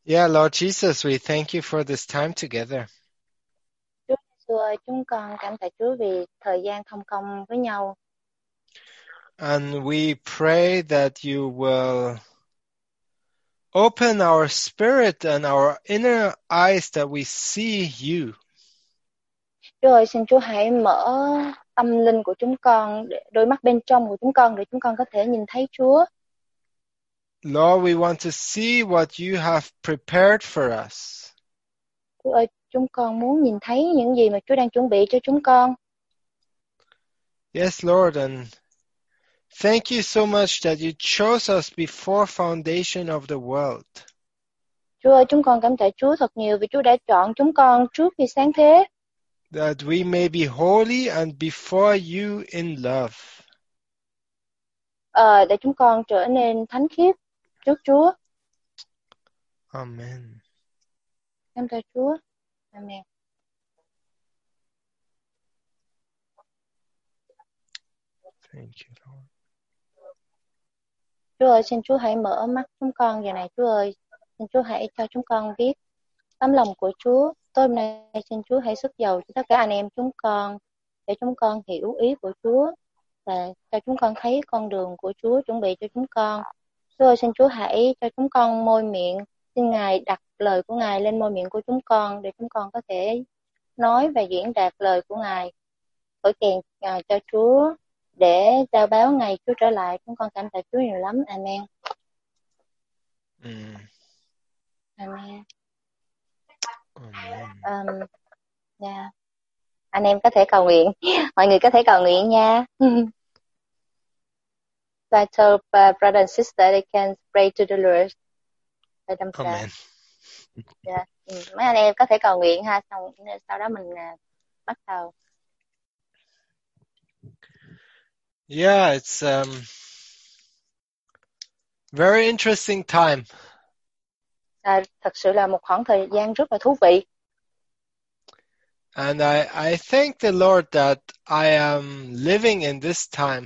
Yeah, Lord Jesus, we thank you for this time together. Chúa Giêsu ơi, chúng con cảm tạ Chúa vì thời gian thông công với nhau. And we pray that you will open our spirit and our inner eyes that we see you. Chúa ơi, xin Chúa hãy mở tâm linh của chúng con, đôi mắt bên trong của chúng con để chúng con có thể nhìn thấy Chúa. Lord, we want to see what you have prepared for us. Chúa ơi, chúng con muốn nhìn thấy những gì mà Chúa đang chuẩn bị cho chúng con. Yes, Lord, and thank you so much that you chose us before foundation of the world. Chúa ơi, chúng con cảm tạ Chúa thật nhiều vì Chúa đã chọn chúng con trước khi sáng thế. That we may be holy and before you in love. Để chúng con trở nên thánh khiết trước Chúa. Amen. Cảm tạ Chúa. Amen. Thank you, Lord. Chúa ơi, xin Chúa hãy mở mắt chúng con giờ này. Chúa ơi, xin Chúa hãy cho chúng con biết tấm lòng của Chúa. Tối hôm nay xin Chúa hãy sức dầu cho tất cả anh em chúng con để chúng con hiểu ý của Chúa và cho chúng con thấy con đường của Chúa chuẩn bị cho chúng con. Chúa ơi, xin Chúa hãy cho chúng con môi miệng, xin Ngài đặt lời của Ngài lên môi miệng của chúng con để chúng con có thể nói và diễn đạt lời của Ngài. Khởi kèn cho Chúa để giao báo ngày Chúa trở lại. Chúng con cảm tạ Chúa nhiều lắm. Amen. Amen. Yeah. Anh em có thể cầu nguyện. Mọi người có thể cầu nguyện nha. So I told brother and sister they can pray to the Lord. Amen. Yeah. Mấy anh em có thể cầu nguyện ha. Sau đó mình bắt đầu. Yeah, it's very interesting time. Thật sự là một khoảng thời gian rất là thú vị. And I thank the Lord that I am living in this time.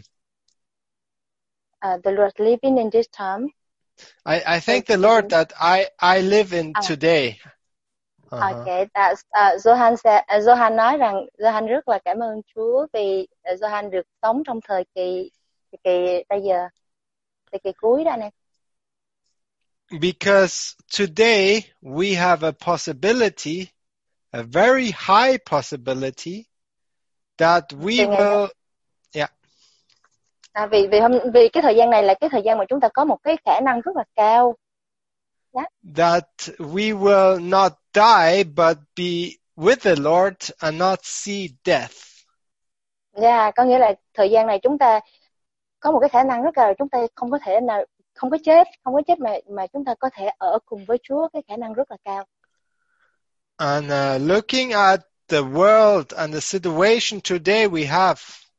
The Lord living in this time. I thank the Lord that I live in today. Okay, Johan nói rằng Johan rất là cảm ơn Chúa vì Johan được sống trong thời kỳ bây giờ, thời kỳ cuối đó anh em. Because today we have a possibility, a very high possibility that we will. Vì cái thời gian này là cái thời gian mà chúng ta có một cái khả năng rất là cao. That we will not die but be with the Lord and not see death. Có nghĩa là thời gian này chúng ta có một cái khả năng rất là chúng ta không có chết mà chúng ta có thể ở cùng với Chúa, cái khả năng rất là cao. And looking at the world and the situation today we have.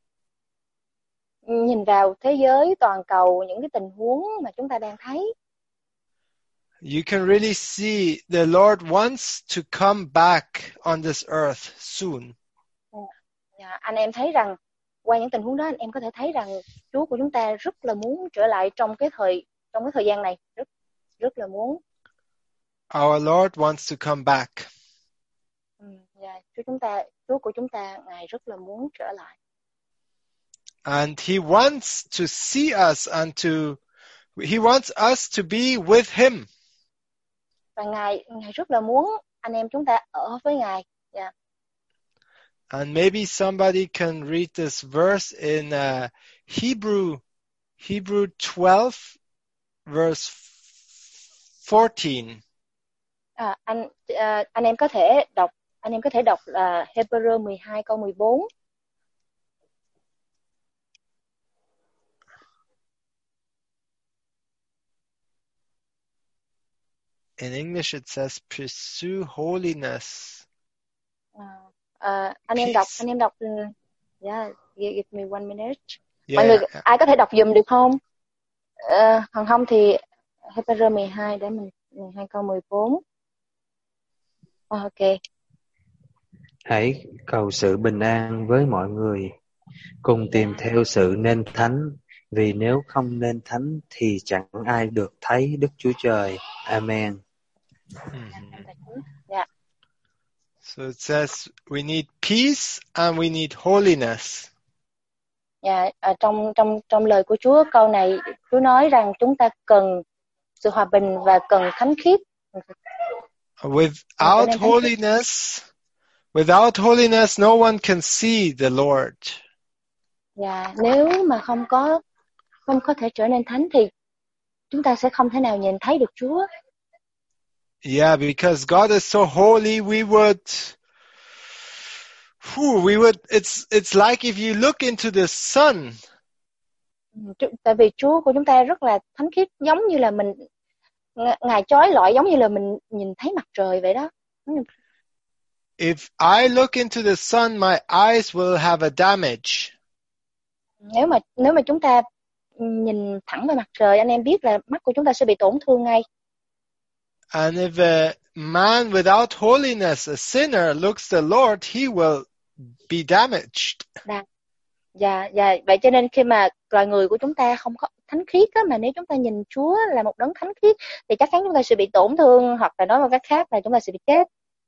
Nhìn vào thế giới toàn cầu, những cái tình huống mà chúng ta đang thấy. You can really see the Lord wants to come back on this earth soon. Anh em thấy rằng qua những tình huống đó anh em có thể thấy rằng Chúa của chúng ta rất là muốn trở lại trong cái thời gian này, rất là muốn. Our Lord wants to come back. Chúa của chúng ta Ngài rất là muốn trở lại. And he wants to see us and he wants us to be with him. Và Ngài rất là muốn anh em chúng ta ở với Ngài. And maybe somebody can read this verse in Hebrew 12 verse 14. Anh em có thể đọc là Hebrew 12 câu 14. In English it says pursue holiness. Anh em đọc. Give me 1 minute. Yeah, mọi người ai có thể đọc giùm được không? Còn không thì Hebrew 12 để mình 12 câu 14. Ok. Hãy cầu sự bình an với mọi người, cùng tìm theo sự nên thánh, vì nếu không nên thánh thì chẳng ai được thấy Đức Chúa Trời. Amen. Dạ. So it says we need peace and we need holiness. Dạ, trong lời của Chúa, câu này Chúa nói rằng chúng ta cần sự hòa bình và cần thánh khiết. Without holiness, no one can see the Lord. Dạ, nếu mà không có thể trở nên thánh thì chúng ta sẽ không thể nào nhìn thấy được Chúa. Yeah, because God is so holy, it's like if you look into the sun. Tại vì Chúa của chúng ta rất là thánh khiết, giống như là Ngài chói lọi giống như là mình nhìn thấy mặt trời vậy đó. If I look into the sun, my eyes will have a damage. Nếu mà chúng ta nhìn thẳng vào mặt trời, anh em biết là mắt của chúng ta sẽ bị tổn thương ngay. And if a man without holiness, a sinner, looks the Lord, he will be damaged. Dạ, vậy cho nên khi mà loài người của chúng ta không có thánh khiết á, mà nếu chúng ta nhìn Chúa là một đấng thánh khiết thì chắc chắn chúng ta sẽ bị tổn thương, hoặc là nói một cách khác là chúng ta sẽ bị chết.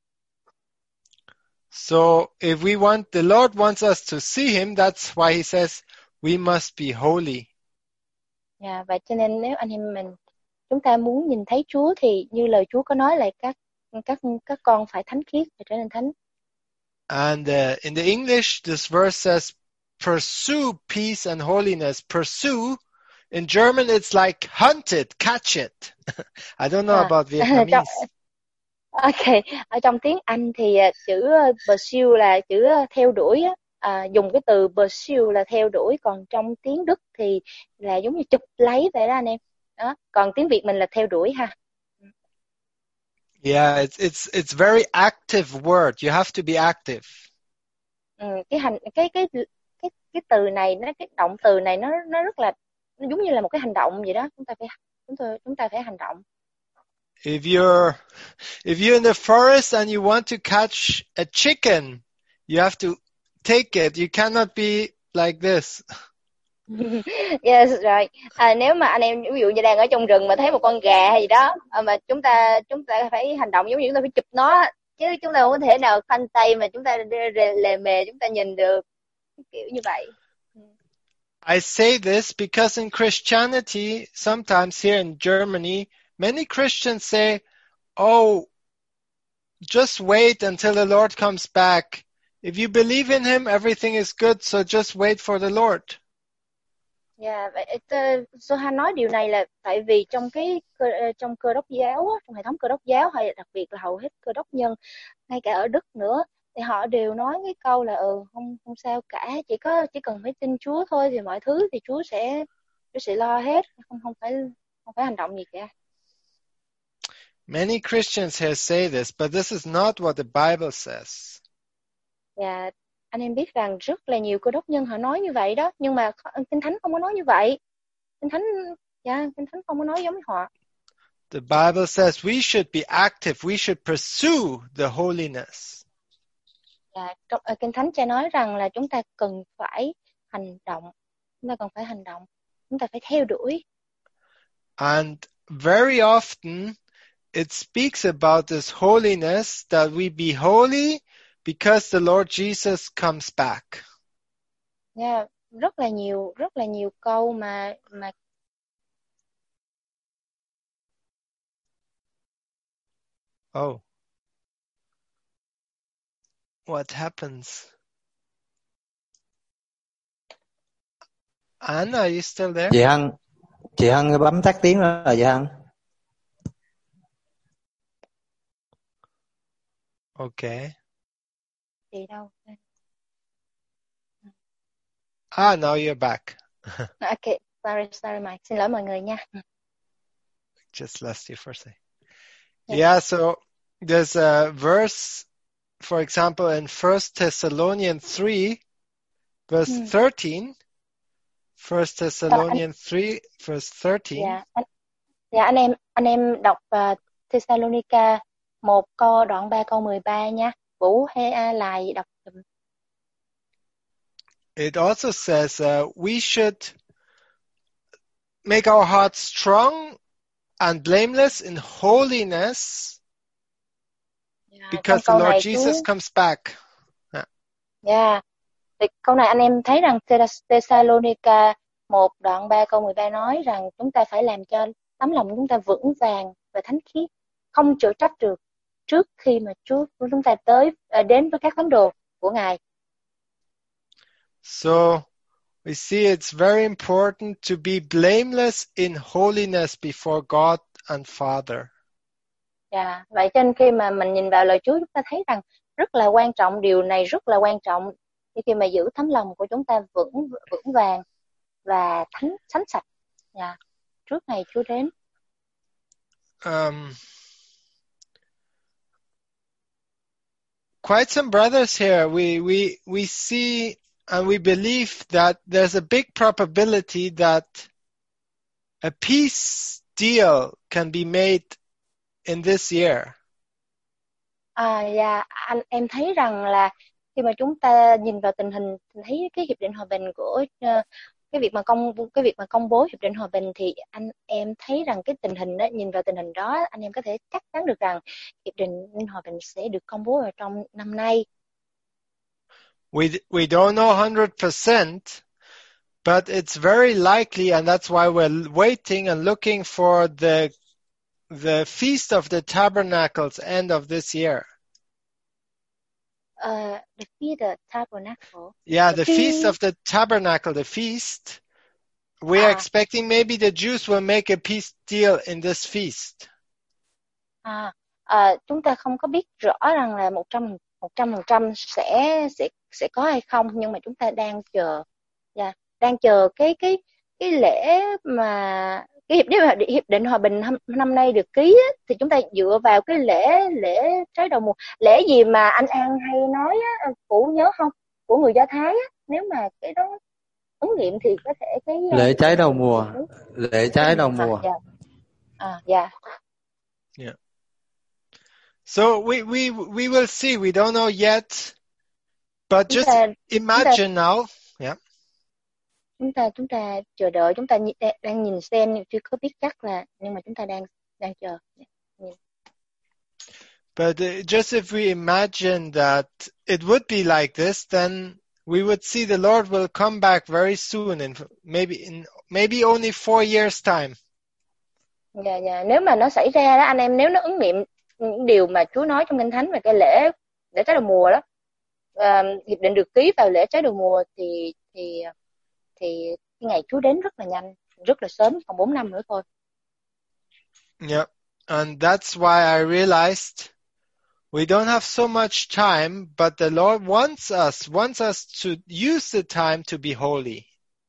So if the Lord wants us to see him, that's why he says we must be holy. Dạ, vậy cho nên nếu anh em chúng ta muốn nhìn thấy Chúa thì như lời Chúa có nói là các con phải thánh khiết, phải trở nên thánh. And in the English, this verse says, pursue peace and holiness. Pursue, in German, it's like hunt it, catch it. I don't know about Vietnamese. Ok, ở trong tiếng Anh thì chữ pursue là chữ theo đuổi, dùng cái từ pursue là theo đuổi, còn trong tiếng Đức thì là giống như chụp lấy vậy đó anh em. Đó, còn tiếng Việt mình là theo đuổi ha. Yeah, it's very active word. You have to be active. Cái từ này, cái động từ này nó rất là, nó giống như là một cái hành động vậy đó. Chúng ta phải hành động. If you're in the forest and you want to catch a chicken, you have to take it. You cannot be like this. Yes, right. Nếu mà anh em ví dụ như đang ở trong rừng mà thấy một con gà hay gì đó, mà chúng ta phải hành động giống như chúng ta phải chụp nó, chứ chúng ta không có thể nào khoanh tay mà chúng ta lề mề chúng ta nhìn được, kiểu như vậy. I say this because in Christianity, sometimes here in Germany, many Christians say, "Oh, just wait until the Lord comes back. If you believe in him, everything is good, so just wait for the Lord." Dạ, vậy Sohan nói điều này là tại vì trong Cơ Đốc giáo, trong hệ thống Cơ Đốc giáo, hay đặc biệt là hầu hết Cơ Đốc nhân, ngay cả ở Đức nữa, thì họ đều nói cái câu là không sao cả, chỉ cần phải tin Chúa thôi thì mọi thứ thì Chúa sẽ lo hết, không phải hành động gì cả. Many Christians here say this, but this is not what the Bible says. Dạ, anh em biết rằng rất là nhiều Cơ Đốc nhân họ nói như vậy đó, nhưng mà Kinh Thánh không có nói như vậy. Kinh Thánh không có nói giống như họ. The Bible says we should be active, we should pursue the holiness. Dạ, Kinh Thánh cha nói rằng là chúng ta cần phải hành động, chúng ta phải theo đuổi. And very often it speaks about this holiness, that we be holy because the Lord Jesus comes back. Yeah, rất là nhiều câu mà Oh. What happens? Anna, are you still there? Chị Hân bấm tắt tiếng rồi chị Hân. Okay. Chị đâu? Now you're back. Okay, sorry Mike. Xin lỗi mọi người nha. Just lost you for a second. Yeah, so there's a verse, for example, in 1 Thessalonians 3, verse 13. 1 Thessalonians 3, verse 13. Dạ, anh em đọc Thessalonica 1 đoạn 3 câu 13 nha. Vũ hay lại đọc. It also says we should make our hearts strong and blameless in holiness Trong because the câu Lord này Jesus comes back. Thì câu này anh em thấy rằng Thessalonica 1 đoạn 3 câu 13 nói rằng chúng ta phải làm cho tấm lòng chúng ta vững vàng và thánh khiết, không chữa trách được trước khi mà Chúa của chúng ta đến với các thánh đồ của Ngài. So we see it's very important to be blameless in holiness before God and Father. Vậy cho nên khi mà mình nhìn vào lời Chúa, chúng ta thấy rằng rất là quan trọng, điều này rất là quan trọng khi mà giữ tấm lòng của chúng ta vững vàng và thánh sạch trước ngày Chúa đến. Quite some brothers here, we see and we believe that there's a big probability that a peace deal can be made in this year. Em thấy rằng là khi mà chúng ta nhìn vào tình hình, thấy cái hiệp định hòa bình của cái việc mà công bố hiệp định hòa bình, thì em thấy rằng cái tình hình đó, nhìn vào tình hình đó, anh em có thể chắc chắn được rằng hiệp định hòa bình sẽ được công bố ở trong năm nay. We don't know 100%, but it's very likely, and that's why we're waiting and looking for the Feast of the Tabernacles end of this year. The Feast of the Tabernacle. Yeah, the Feast of the Tabernacle, the feast. We're expecting maybe the Jews will make a peace deal in this feast. Chúng ta không có biết rõ rằng là 100% sẽ có hay không, nhưng mà chúng ta đang chờ cái lễ mà cái hiệp định hòa bình năm nay được ký á, thì chúng ta dựa vào cái lễ trái đầu mùa. Lễ gì mà anh An hay nói á, Vũ nhớ không? Của người Do Thái á, nếu mà cái đó ứng nghiệm thì có thể cái lễ trái đầu mùa. Lễ trái đầu mùa. Yeah. So we will see. We don't know yet, but just imagine now. Yeah. Chúng ta chờ đợi, chúng ta đang nhìn xem, chưa có biết chắc là, nhưng mà chúng ta đang chờ. But just if we imagine that it would be like this, then we would see the Lord will come back very soon, in maybe only 4 years time. Nếu mà nó xảy ra đó anh em, nếu nó ứng nghiệm những điều mà Chúa nói trong Kinh Thánh về cái lễ trái đầu mùa đó, hiệp định được ký vào lễ trái đầu mùa, thì cái ngày Chúa đến rất là nhanh, rất là sớm, còn 4 năm nữa thôi. Yeah, and that's why I realized we don't have so much time, but the Lord wants us to use the time to be holy.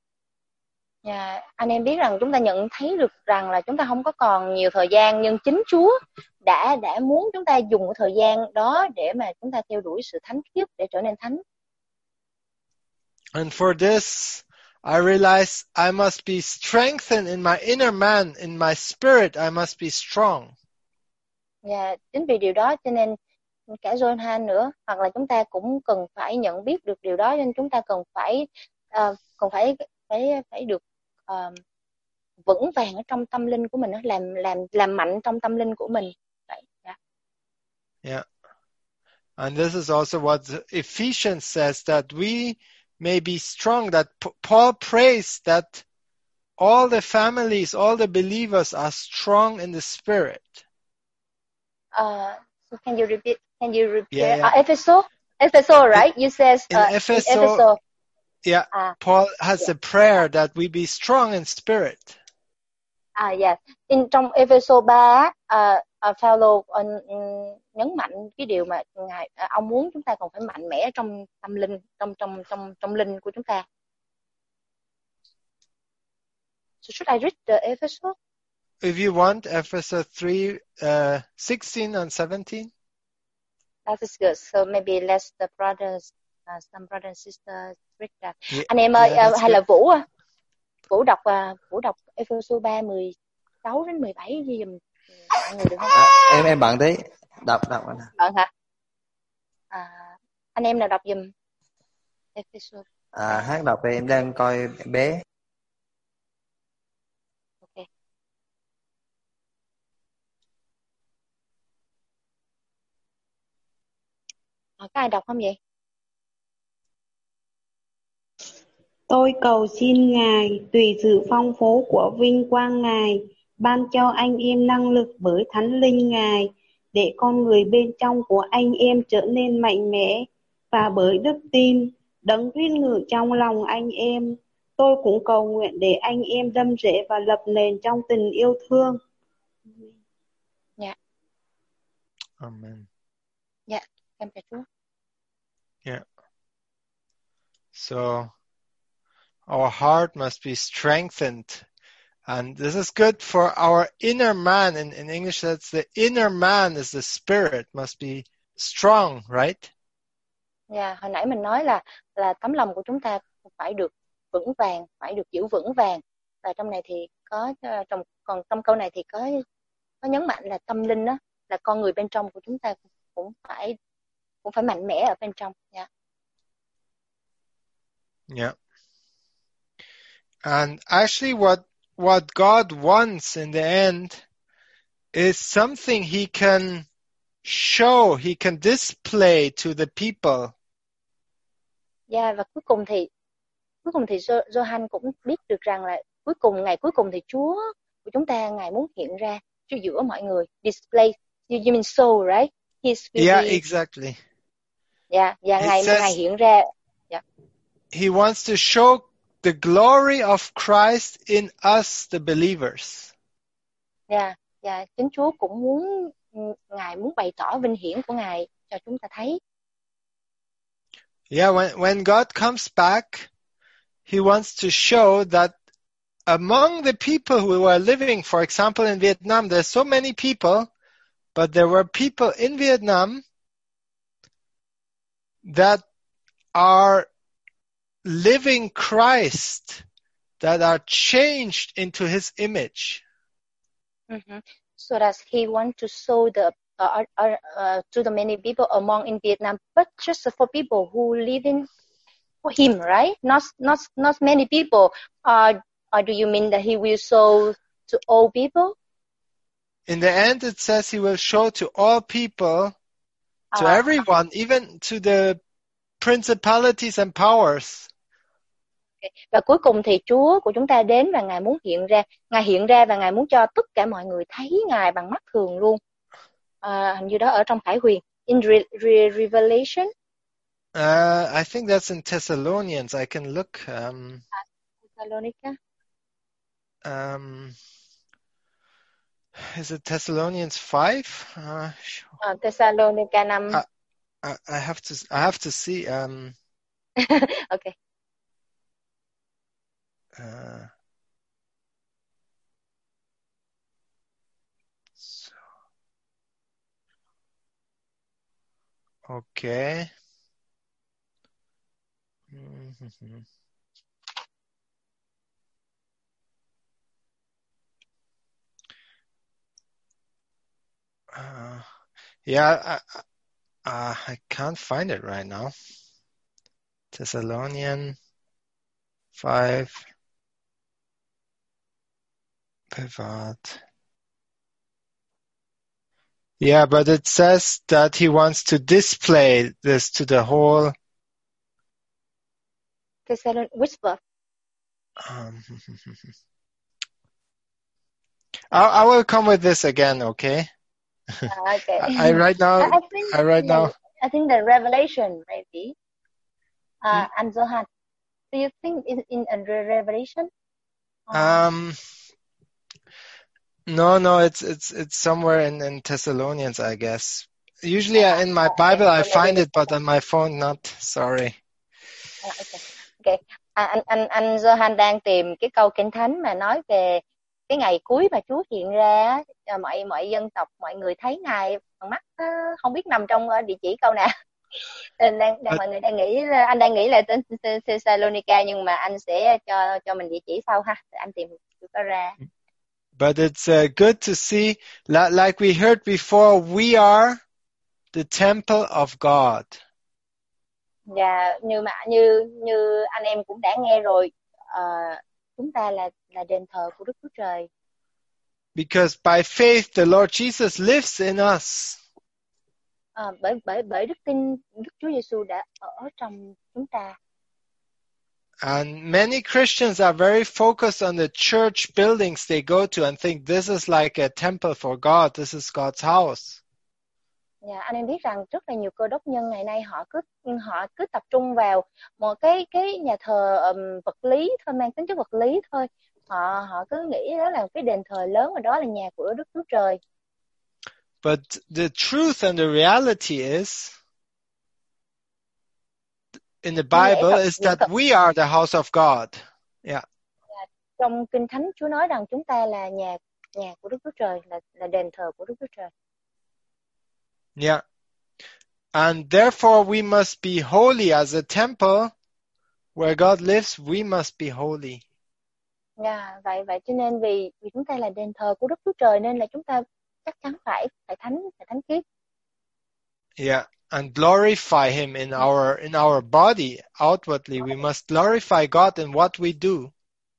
Anh em biết rằng chúng ta nhận thấy được rằng là chúng ta không có còn nhiều thời gian, nhưng chính Chúa đã muốn chúng ta dùng cái thời gian đó để mà chúng ta theo đuổi sự thánh khiết, để trở nên thánh. And for this, I realize I must be strengthened in my inner man, in my spirit. I must be strong. Chính vì điều đó cho nên cả John Han nữa, hoặc là chúng ta cũng cần phải nhận biết được điều đó, nên chúng ta cần phải được vững vàng ở trong tâm linh của mình, làm mạnh trong tâm linh của mình. Yeah. And this is also what Ephesians says, that we may be strong, that Paul prays that all the families, all the believers are strong in the spirit. So can you repeat? Yeah. Ephesus, right? You said in Ephesus. Yeah. Paul has a prayer that we be strong in spirit. Trong Ephesos 3, Phaolô nhấn mạnh cái điều mà ngài ông muốn chúng ta còn phải mạnh mẽ trong tâm linh, trong linh của chúng ta. So should I read the Ephesos? If you want, Ephesus 3, 16 and 17. That is good. So maybe let the brothers, some brothers and sisters read that. Anh em ơi, hay là Vũ đọc Ephesos 3 16 đến 17 gì dùm mọi người được không? Em bạn thấy đọc anh. Bạn hả? Anh em nào đọc dùm Ephesos? Hát đọc đây, em đang coi bé. Okay. Có ai đọc không vậy? Tôi cầu xin Ngài tùy sự phong phú của vinh quang Ngài ban cho anh em năng lực bởi Thánh Linh Ngài để con người bên trong của anh em trở nên mạnh mẽ và bởi đức tin đấng riêng ngự trong lòng anh em. Tôi cũng cầu nguyện để anh em đâm rễ và lập nền trong tình yêu thương. Dạ, Amen. dạ, cảm ơn Chúa. Yeah. So our heart must be strengthened. And this is good for our inner man. In English, that's the inner man is the spirit, must be strong, right? Dạ, hồi nãy mình nói là tấm lòng của chúng ta phải được vững vàng, phải được giữ vững vàng. Và trong này thì có trong câu này thì có nhấn mạnh là tâm linh đó, là con người bên trong của chúng ta cũng phải mạnh mẽ ở bên trong. Dạ. Yeah. And actually what God wants in the end is something he can show, he can display to the people. Dạ, và cuối cùng thì Gioan cũng biết được rằng là ngày cuối cùng thì Chúa của chúng ta, Ngài muốn hiện ra giữa mọi người. Display, you mean show, right? Yeah, exactly. Dạ, và Ngài hiện ra. Yeah. He wants to show the glory of Christ in us, the believers. Dạ, chính Chúa cũng Ngài muốn bày tỏ vinh hiển của Ngài cho chúng ta thấy. Yeah, when God comes back, he wants to show that among the people who are living, for example, in Vietnam, there's so many people, but there were people in Vietnam that are living Christ, that are changed into his image. Mm-hmm. So does he want to show to the many people among in Vietnam, but just for people who live in for him, right? Not many people. Or do you mean that he will show to all people? In the end, it says he will show to all people, to everyone, even to the principalities and powers. Okay. Và cuối cùng thì Chúa của chúng ta đến và Ngài muốn hiện ra và Ngài muốn cho tất cả mọi người thấy Ngài bằng mắt thường luôn. Hình như đó ở trong Khải Huyền, in Revelation. I think that's in Thessalonians. I can look. Thessalonica. Is it Thessalonians 5? Thessalonica 5. I have to see. Okay. Okay. Mm-hmm. Yeah, I can't find it right now. Thessalonian 5. Pivot. Yeah, but it says that he wants to display this to the whole. Which book? I will come with this again, okay? Okay. I right now. I think the Revelation maybe. And Johan, do you think in Revelation? No, it's somewhere in Thessalonians, I guess. Usually in my Bible I find it, but on my phone not. Sorry. Okay. Anh Johan đang tìm cái câu Kinh Thánh mà nói về cái ngày cuối mà Chúa hiện ra, mọi dân tộc, mọi người thấy Ngài bằng mắt, không biết nằm trong địa chỉ câu nào. Mọi người anh đang nghĩ là tên Thessalonica, nhưng mà anh sẽ cho mình địa chỉ sau ha, để anh tìm có ra. But it's good to see, like we heard before, we are the temple of God. Và như anh em cũng đã nghe rồi, chúng ta là đền thờ của Đức Chúa Trời. Because by faith the Lord Jesus lives in us. bởi đức tin Đức Chúa Giêsu đã ở trong chúng ta. And many Christians are very focused on the church buildings they go to and think this is like a temple for God, this is God's house. Anh em biết rằng rất là nhiều cơ đốc nhân ngày nay họ cứ tập trung vào một cái nhà thờ vật lý thôi, mang tính chất vật lý thôi. Họ cứ nghĩ đó là cái đền thờ lớn và đó là nhà của Đức Chúa Trời. But the truth and the reality is in the Bible is that we are the house of God. Yeah. Trong Kinh Thánh Chúa nói rằng chúng ta là nhà của Đức Chúa Trời, là đền thờ của Đức Chúa Trời. Yeah. And therefore we must be holy as a temple where God lives, we must be holy. Vậy cho nên vì chúng ta là đền thờ của Đức Chúa Trời nên là chúng ta chắc chắn phải thánh khiết. Yeah, and glorify him in our body. Outwardly we must glorify God in what we do.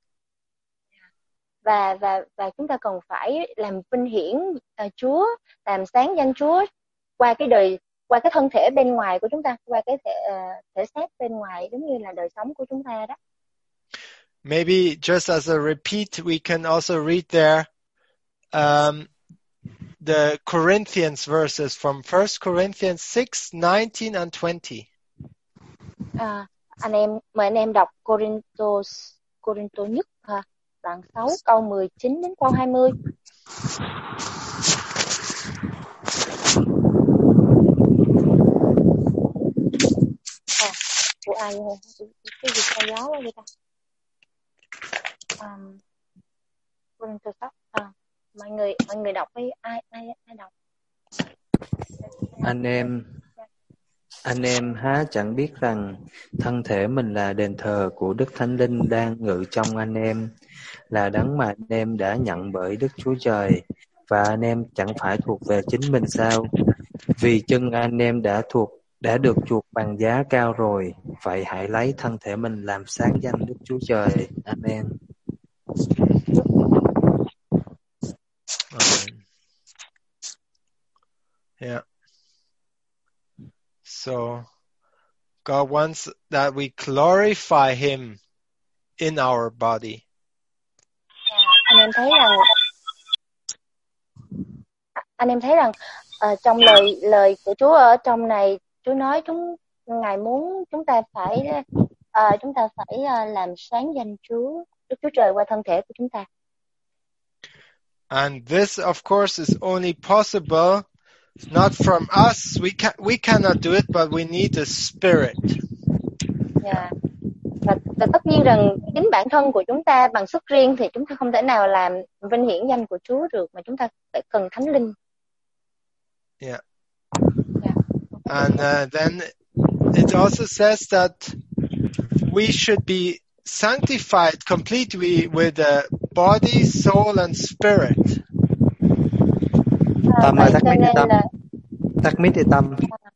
Và chúng ta cần phải làm vinh hiển Chúa, làm sáng danh Chúa qua cái thân thể bên ngoài của chúng ta, qua cái thể xác bên ngoài, giống như là đời sống của chúng ta đó. Maybe just as a repeat, we can also read there the Corinthians verses from 1 Corinthians 6, 19 and 20. Mời anh em đọc Cô-rinh-tô nhất đoạn 6 câu 19 đến câu 20. Của ai cái gì sao gió quá vậy ta? Cô-rinh-tô 6. Mọi người đọc với ai đọc? Anh em há chẳng biết rằng thân thể mình là đền thờ của Đức Thánh Linh đang ngự trong anh em, là đấng mà anh em đã nhận bởi Đức Chúa Trời, và anh em chẳng phải thuộc về chính mình sao? Vì chân anh em đã được chuộc bằng giá cao rồi, vậy hãy lấy thân thể mình làm sáng danh Đức Chúa Trời. Amen. Amen. Yeah. So God wants that we glorify him in our body. Anh em thấy rằng trong lời của Chúa ở trong này, Chúa nói Ngài muốn chúng ta phải làm sáng danh Đức Chúa Trời qua thân thể của chúng ta. And this, of course, is only possible not from us. We cannot do it, but we need the Spirit. Yeah. Và tất nhiên rằng chính bản thân của chúng ta bằng sức riêng thì chúng ta không thể nào làm vinh hiển danh của Chúa được, mà chúng ta phải cần Thánh Linh. Yeah. And then it also says that we should be sanctified completely with the body, soul and spirit. Tâm ơi, tắt mic thì tâm.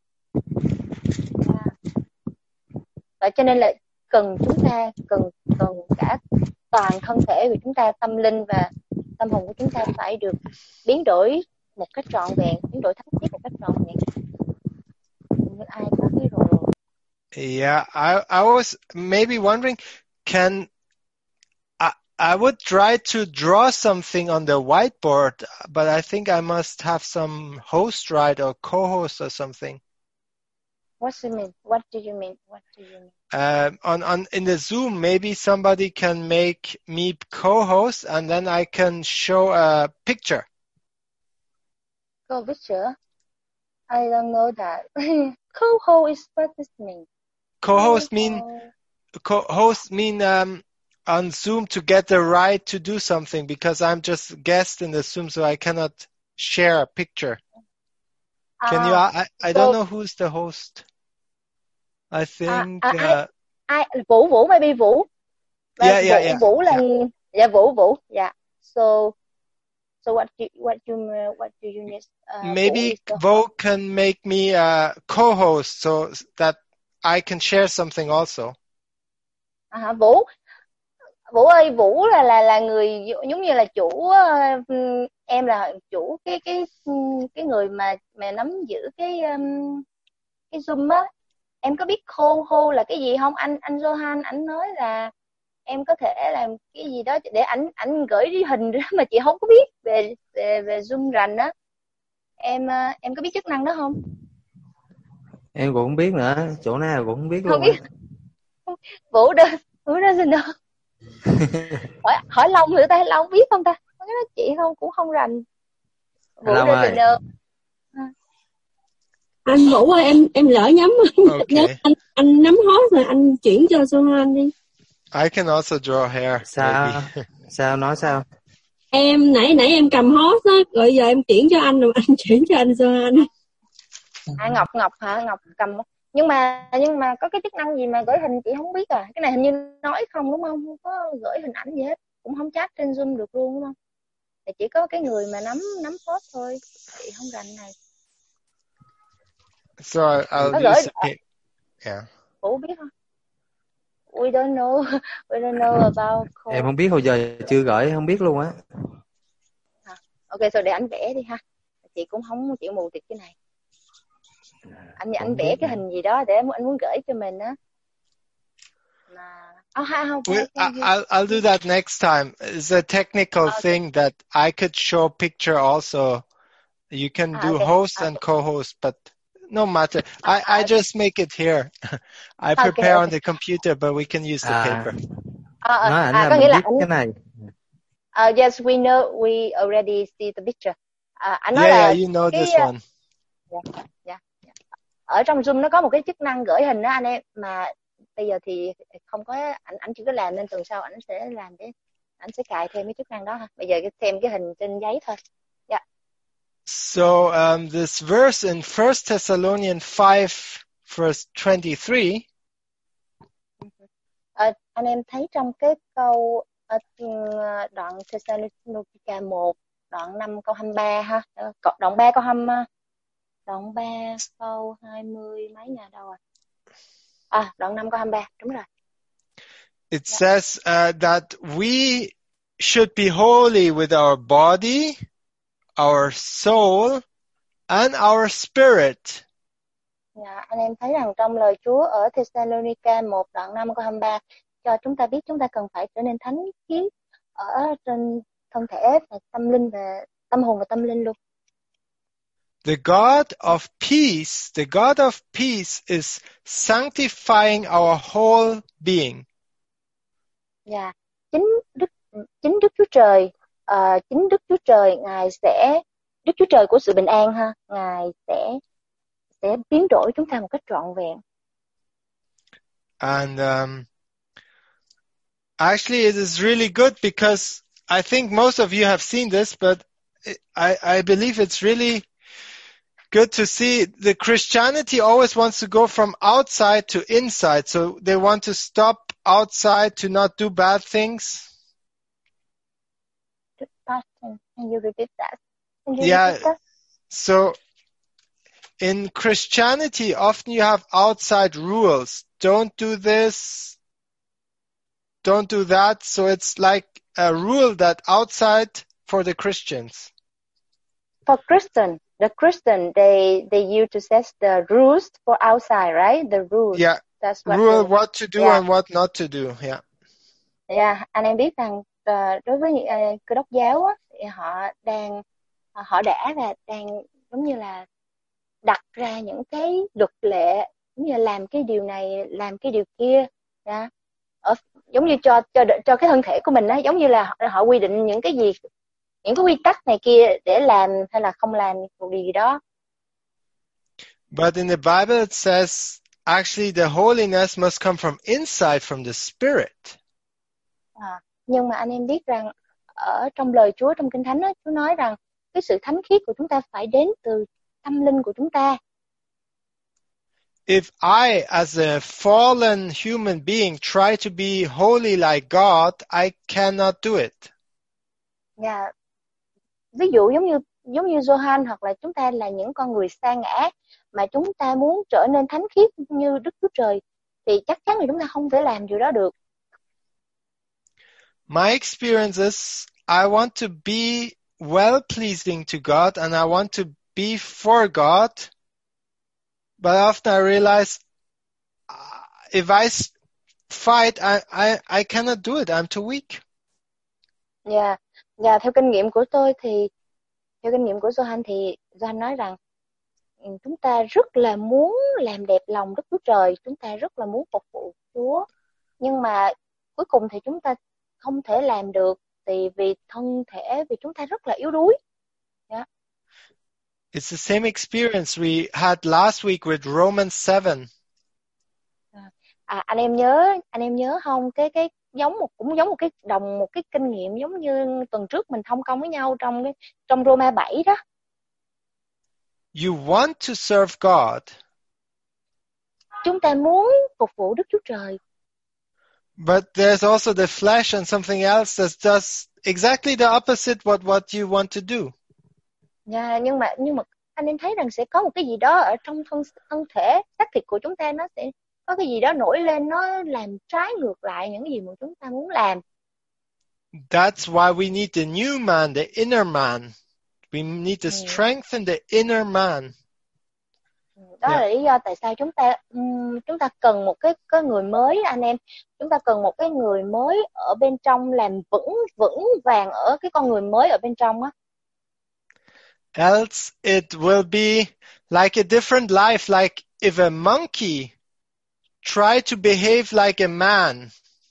Vậy cho nên là cần cả toàn thân thể của chúng ta, tâm linh và tâm hồn của chúng ta phải được biến đổi một cách trọn vẹn, biến đổi thánh khiết một cách trọn vẹn. Như ai có cái rồi. Yeah, I was maybe wondering, I would try to draw something on the whiteboard, but I think I must have some host, right, or co-host or something. What do you mean? What do you mean? On in the Zoom, maybe somebody can make me co-host, and then I can show a picture. Picture? I don't know that. Co-host is what does it mean? Co-host mean on Zoom to get the right to do something, because I'm just a guest in the Zoom, so I cannot share a picture. Can you? I don't know who's the host. I think Vũ maybe Vũ. Yeah. Vũ là Vũ. Yeah. So what do you need? Maybe Vo can make me a co-host so that I can share something also. Vũ ơi, Vũ là người giống như là chủ, em là chủ cái người mà nắm giữ cái Zoom á. Em có biết hô là cái gì không? Anh Johan ảnh nói là em có thể làm cái gì đó để ảnh gửi đi hình đó mà chị không có biết về Zoom rành á. Em có biết chức năng đó không? Em cũng không biết nữa, chỗ nào cũng không biết Không luôn á. biết. Vũ doesn't know. hỏi Long thử ta, Long biết không ta? Cái đó chị cũng không rành. Vũ Long ơi, doesn't know. Anh Vũ ơi, em lỡ nhắm nhắm Okay. anh nắm hot rồi anh chuyển cho Sohan đi. I can also draw hair, sao maybe. sao nói sao? Em nãy em cầm hot đó, rồi giờ em chuyển cho anh rồi anh chuyển cho anh Sohan. Ngọc hả? Ngọc cầm. Nhưng mà có cái chức năng gì mà gửi hình chị không biết à? Cái này hình như nói không đúng không? Không có gửi hình ảnh gì hết, cũng không chat trên Zoom được luôn đúng không? Thì chỉ có cái người mà nắm post thôi. Chị không rành này. So I'll Có gửi. use it. Yeah. Ủa biết không? We don't know. We don't know about call. Em không biết, hồi giờ chưa gửi, không biết luôn á. Ok, rồi để anh vẽ đi ha. Chị cũng không chịu mù tiệt cái này. Anh vẽ cái hình gì đó để anh muốn gửi cho mình á. Mà I'll do that next time. It's a technical thing that I could show picture also. You can do host and co-host, but no matter. I just make it here. I prepare on the computer, but we can use the paper. Nói ảnh là có mình nghĩa là biết cái này. Yes, we know. We already see the picture. Anh nói Yeah, là you know this one. Yeah. Ở trong Zoom nó có một cái chức năng gửi hình đó anh em, mà bây giờ thì không có, ảnh chỉ có làm, nên tuần sau ảnh sẽ làm cái, ảnh sẽ cài thêm cái chức năng đó ha. Bây giờ xem cái hình trên giấy thôi. Yeah. So this verse in 1 Thessalonians 5 verse 23. Anh em thấy trong cái câu đoạn Thessalonica 1 đoạn 5 câu 23 ha. Đoạn 3 câu 20, đoạn 3 câu 20 mấy nhà đâu đoạn 5 câu 23, đúng rồi. It says that we should be holy with our body, our soul, and our spirit. Anh em thấy rằng trong lời Chúa ở Thessalonica 1 đoạn 5 câu 23 cho chúng ta biết chúng ta cần phải trở nên thánh khiết ở trên thân thể và tâm linh, và tâm hồn và tâm linh luôn. The God of peace is sanctifying our whole being. Chính Đức Chúa Trời, chính Đức Chúa Trời Ngài sẽ, Đức Chúa Trời của sự bình an ha, Ngài sẽ biến đổi chúng ta một cách trọn vẹn. And actually it is really good, because I think most of you have seen this, but I believe it's really good to see the Christianity always wants to go from outside to inside. So they want to stop outside to not do bad things. Can you repeat that? So in Christianity, often you have outside rules. Don't do this. Don't do that. So it's like a rule that outside for the Christians. For the Christian, they used to set the rules for outside, right? The rules. Yeah. That's what rule what to do and what not to do. Yeah. Yeah. Anh em biết rằng đối với Cơ đốc giáo á, thì họ đã và đang giống như là đặt ra những cái luật lệ, giống như là làm cái điều này, làm cái điều kia, giống như cho cái thân thể của mình á, giống như là họ quy định những cái gì, những cái quy tắc này kia để làm hay là không làm một điều gì đó. But in the Bible it says actually the holiness must come from inside, from the Spirit. Nhưng mà anh em biết rằng ở trong lời Chúa, trong Kinh Thánh đó, Chúa nói rằng cái sự thánh khiết của chúng ta phải đến từ tâm linh của chúng ta. If I, as a fallen human being, try to be holy like God, I cannot do it. Ví dụ giống như Johan, hoặc là chúng ta là những con người sa ngã mà chúng ta muốn trở nên thánh khiết như Đức Chúa Trời, thì chắc chắn là chúng ta không thể làm điều đó được. My experience is I want to be well-pleasing to God and I want to be for God. But often I realize if I fight, I cannot do it. I'm too weak. Dạ, theo kinh nghiệm của tôi thì, theo kinh nghiệm của Johan thì Johan nói rằng chúng ta rất là muốn làm đẹp lòng Đức Chúa Trời, chúng ta rất là muốn phục vụ Chúa, nhưng mà cuối cùng thì chúng ta không thể làm được vì thân thể, vì chúng ta rất là yếu đuối. Yeah. It's the same experience we had last week with Romans 7. Anh em nhớ không, cũng giống một cái kinh nghiệm giống như tuần trước mình thông công với nhau trong Roma 7 đó. You want to serve God. Chúng ta muốn phục vụ Đức Chúa Trời. But there's also the flesh and something else that does exactly the opposite what you want to do. Yeah, nhưng mà anh em thấy rằng sẽ có một cái gì đó ở trong thân thể xác thịt của chúng ta, nó sẽ có cái gì đó nổi lên, nó làm trái ngược lại những gì mà chúng ta muốn làm. That's why we need the new man, the inner man. We need to strengthen the inner man. Đó là lý do tại sao chúng ta cần một cái người mới, anh em. Chúng ta cần một cái người mới ở bên trong, làm vững vàng ở cái con người mới ở bên trong á. Else it will be like a different life, like if a monkey try to behave like a man.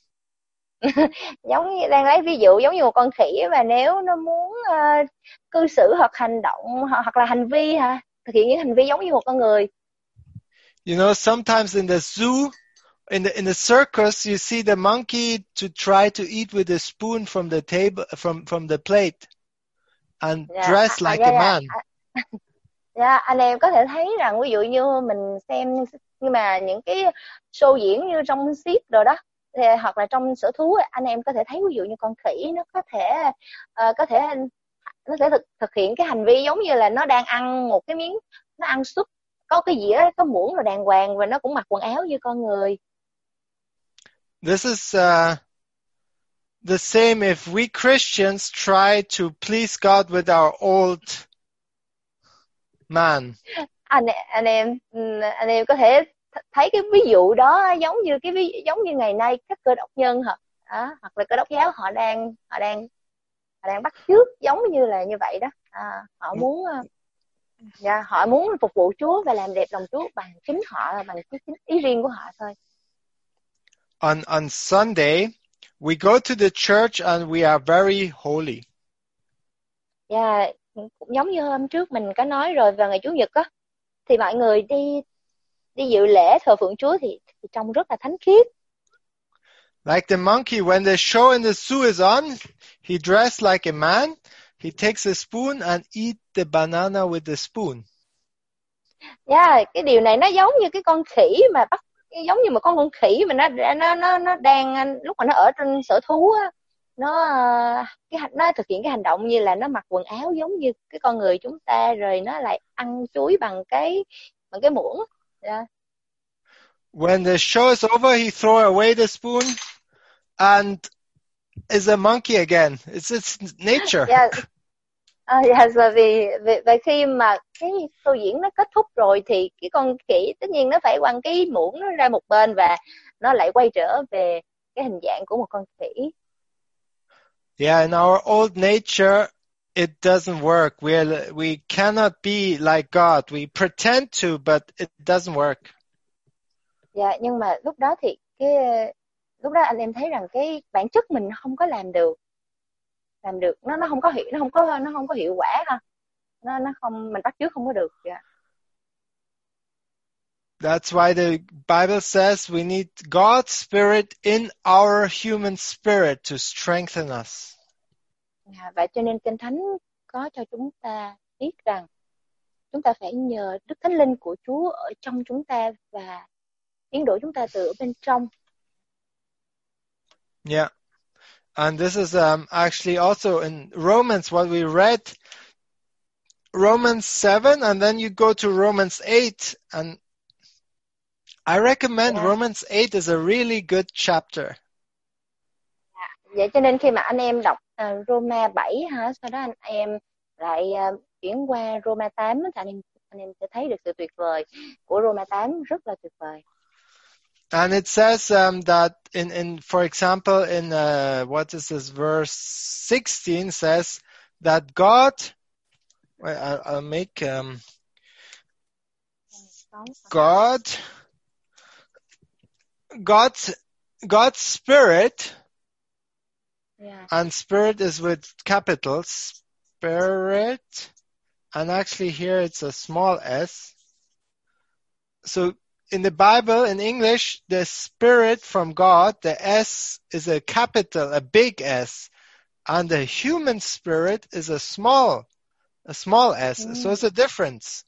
Giống như đang lấy ví dụ giống như một con khỉ, và nếu nó muốn cư xử hoặc hành động hoặc là hành vi thực hiện những hành vi giống như một con người. You know, sometimes in the zoo, in the circus, you see the monkey to try to eat with a spoon from the table, from the plate, and dress like a man. Anh em có thể thấy rằng ví dụ như mình xem, nhưng mà những cái show diễn như trong cirque rồi đó, hoặc là trong sở thú, anh em có thể thấy ví dụ như con khỉ nó có thể thực hiện cái hành vi giống như là nó đang ăn một cái miếng, nó ăn súp, có cái dĩa, có muỗng rồi đàng hoàng, và nó cũng mặc quần áo như con người. This is the same if we Christians try to please God with our old man. Anh em có thể thấy cái ví dụ đó giống như ngày nay các cơ đốc nhân hoặc là cơ đốc giáo họ đang bắt chước giống như là như vậy đó. Họ muốn phục vụ Chúa và làm đẹp lòng Chúa bằng chính cái ý riêng của họ thôi. On Sunday, we go to the church and we are very holy. Cũng giống như hôm trước mình có nói rồi, vào ngày Chủ nhật á, thì mọi người đi dự lễ thờ phượng Chúa thì trông rất là thánh khiết. Like the monkey, when the show in the zoo is on, he dressed like a man. He takes a spoon and eat the banana with the spoon. Cái điều này nó giống như cái con khỉ mà giống như một con khỉ mà nó đang lúc mà nó ở trên sở thú á, nó thực hiện cái hành động như là nó mặc quần áo giống như cái con người chúng ta, rồi nó lại ăn chuối bằng cái muỗng. When the show is over, he throw away the spoon and is a monkey again. It's nature. Và khi mà cái show diễn nó kết thúc rồi thì cái con khỉ tất nhiên nó phải quăng cái muỗng nó ra một bên và nó lại quay trở về cái hình dạng của một con khỉ. Yeah, in our old nature, it doesn't work. We cannot be like God. We pretend to, but it doesn't work. Nhưng mà lúc đó anh em thấy rằng cái bản chất mình không có làm được, nó không có hiệu quả ha. Nó không, mình bắt chước không có được. That's why the Bible says we need God's Spirit in our human spirit to strengthen us. Vậy cho nên Kinh Thánh có cho chúng ta biết rằng chúng ta phải nhờ Đức Thánh Linh của Chúa ở trong chúng ta và biến đổi chúng ta từ ở bên trong. Yeah. And this is actually also in Romans, what we read, Romans 7, and then you go to Romans 8, and I recommend Romans 8 is a really good chapter. Vậy cho nên khi mà anh em đọc Roma 7 hả, sau đó anh em lại chuyển qua Roma 8 thì anh em sẽ thấy được sự tuyệt vời của Roma 8, rất là tuyệt vời. And it says that in for example in what is this verse 16 says that God, I'll make God's spirit, Yeah. and spirit is with capital spirit, and actually here it's a small s. So in the Bible, in English, the spirit from God, the S is a capital, a big S, and the human spirit is a small s. So it's a difference.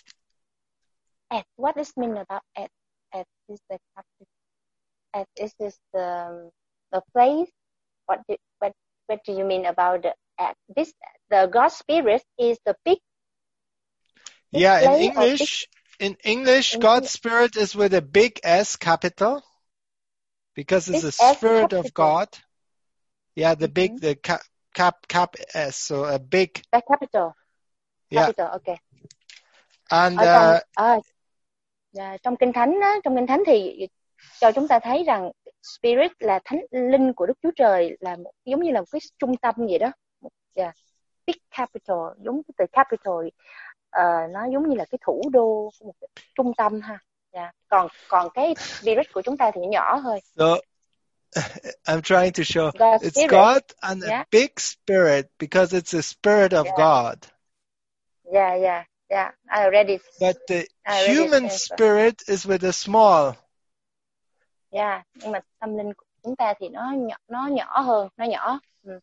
What does mean about at is the capital? At is this the place? What do you mean about the at? This the God spirit is the big. Yeah, in English, God's spirit is with a big S capital, because it's the spirit of God. Yeah, the big, the cap S, so a big. The capital. Yeah. Capital, okay. And trong Kinh Thánh á, trong Kinh Thánh thì cho chúng ta thấy rằng spirit là thánh linh của Đức Chúa Trời, là giống như là một cái trung tâm vậy đó. Big capital, giống cái từ capital, nó giống như là cái thủ đô, một cái trung tâm ha. Còn cái spirit của chúng ta thì nhỏ thôi. So I'm trying to show it's God and a big spirit, because it's the spirit of God. Yeah. I already. But the human spirit is with a small. Yeah, nhưng mà tâm linh của chúng ta thì nó nhỏ hơn, nó nhỏ.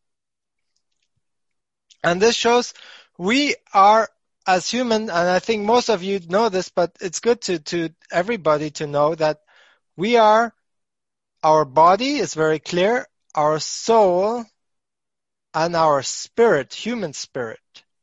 And this shows we are, as human, and I think most of you know this, but it's good to everybody to know that we are, our body is very clear, our soul, and our spirit, human spirit.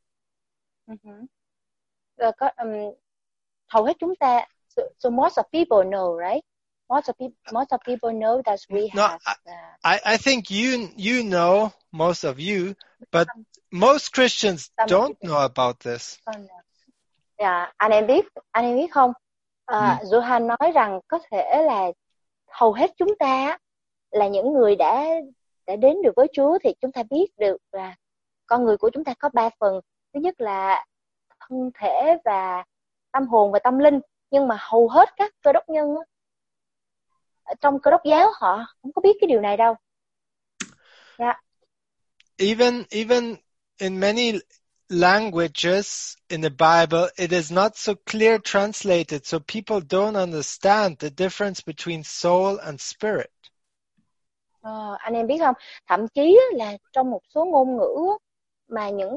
Hầu hết chúng ta, so most of people know, right? Most of people know that we have. I think you know, most of you, but most Christians don't know about this. Yeah, anh em biết không? Johan nói rằng có thể là hầu hết chúng ta là những người đã đến được với Chúa, thì chúng ta biết được là con người của chúng ta có 3 phần. Thứ nhất là thân thể và tâm hồn và tâm linh, nhưng mà hầu hết các cơ đốc nhân trong cơ đốc giáo họ không có biết cái điều này đâu. Yeah. Even in many languages in the Bible, it is not so clear translated, so people don't understand the difference between soul and spirit. Anh em biết không? Thậm chí là trong một số ngôn ngữ mà những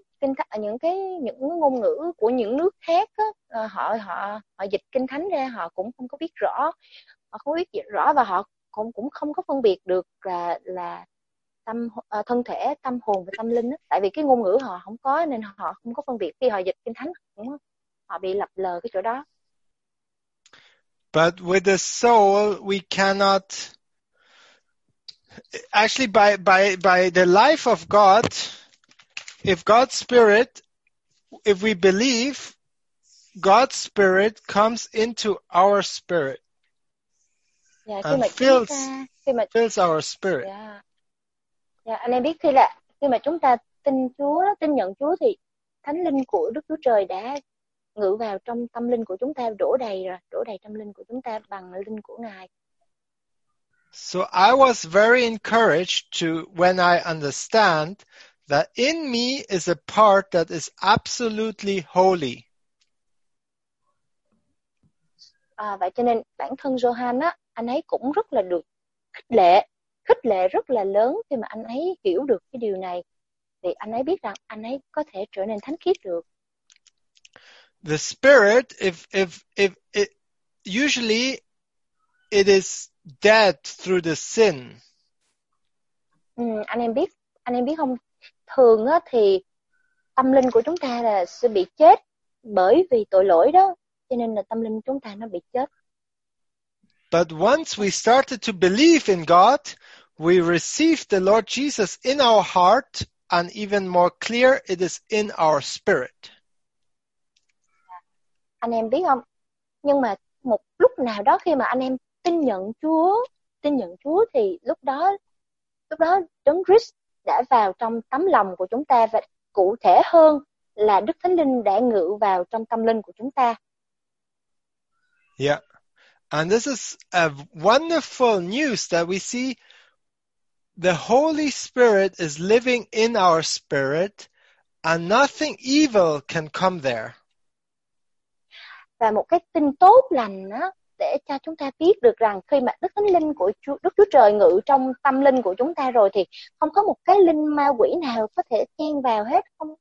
ngôn ngữ của những nước khác á, họ dịch kinh thánh ra, họ cũng không có biết rõ, và họ cũng không có phân biệt được là thân thể, tâm hồn và tâm linh á. Tại vì cái ngôn ngữ họ không có, nên họ không có phân biệt. Khi họ dịch kinh thánh họ bị lập lờ cái chỗ đó. But with the soul we cannot. Actually, by the life of God, if God's Spirit, if we believe, God's Spirit comes into our spirit and fills our spirit. Anh em biết khi mà chúng ta tin nhận Chúa, thì thánh linh của Đức Chúa Trời đã ngự vào trong tâm linh của chúng ta, đổ đầy tâm linh của chúng ta bằng linh của Ngài. So I was very encouraged when I understand that in me is a part that is absolutely holy. Vậy cho nên bản thân Johan á, anh ấy cũng rất là được khích lệ rất là lớn khi mà anh ấy hiểu được cái điều này, vì anh ấy biết rằng anh ấy có thể trở nên thánh khiết được. The spirit, if usually it is dead through the sin. Anh em biết không? Thường á thì tâm linh của chúng ta sẽ bị chết bởi vì tội lỗi đó, cho nên là tâm linh chúng ta nó bị chết. But once we started to believe in God, we receive the Lord Jesus in our heart, and even more clear, it is in our spirit. Anh em biết không? Nhưng mà một lúc nào đó khi mà anh em tin nhận Chúa thì lúc đó Đấng Christ đã vào trong tấm lòng của chúng ta, và cụ thể hơn là Đức Thánh Linh đã ngự vào trong tâm linh của chúng ta. Yeah. And this is a wonderful news that we see the Holy Spirit is living in our spirit, and nothing evil can come there. Và một cái tin tốt lành đó, để cho chúng ta biết được rằng khi mà Đức Thánh Linh của Đức Chúa Trời ngự trong tâm linh của chúng ta rồi thì không có một cái linh ma quỷ nào có thể chen vào hết,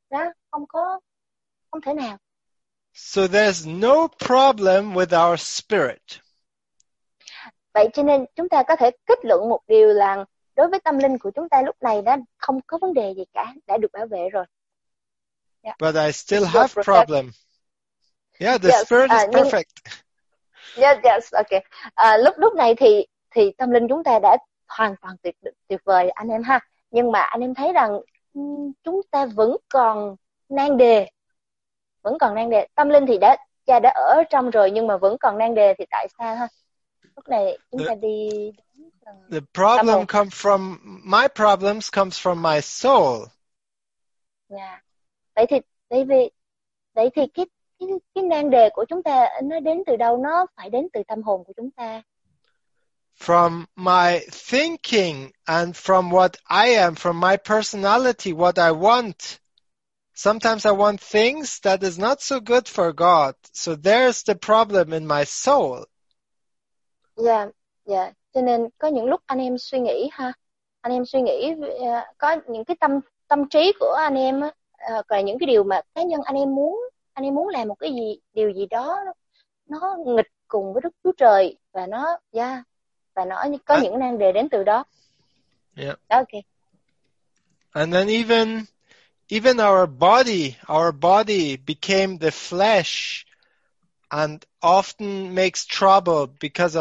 không thể nào. So there's no problem with our spirit. Vậy cho nên chúng ta có thể kết luận một điều là đối với tâm linh của chúng ta lúc này đã không có vấn đề gì cả, đã được bảo vệ rồi. Yeah. But I still have problem. Yeah, the spirit is perfect. Yes, okay. Lúc này thì tâm linh chúng ta đã hoàn toàn tuyệt vời anh em ha. Nhưng mà anh em thấy rằng chúng ta vẫn còn nan đề. Tâm linh thì Cha đã ở trong rồi, nhưng mà vẫn còn nan đề, thì tại sao ha? Lúc này chúng ta đi. The problem my problems comes from my soul. Yeah. Vậy thì cái nan đề của chúng ta nó đến từ đâu? Nó phải đến từ tâm hồn của chúng ta. From my thinking and from what I am, from my personality, what I want. Sometimes I want things that is not so good for God. So there's the problem in my soul. Yeah. Cho nên có những lúc anh em suy nghĩ ha. Anh em suy nghĩ có những cái tâm trí của anh em á, còn những cái điều mà cá nhân anh em muốn làm một cái điều gì đó nó nghịch cùng với Đức Chúa Trời, và nó có những nan đề đến từ đó. Yeah. Okay. And then even our body became the flesh and often makes trouble because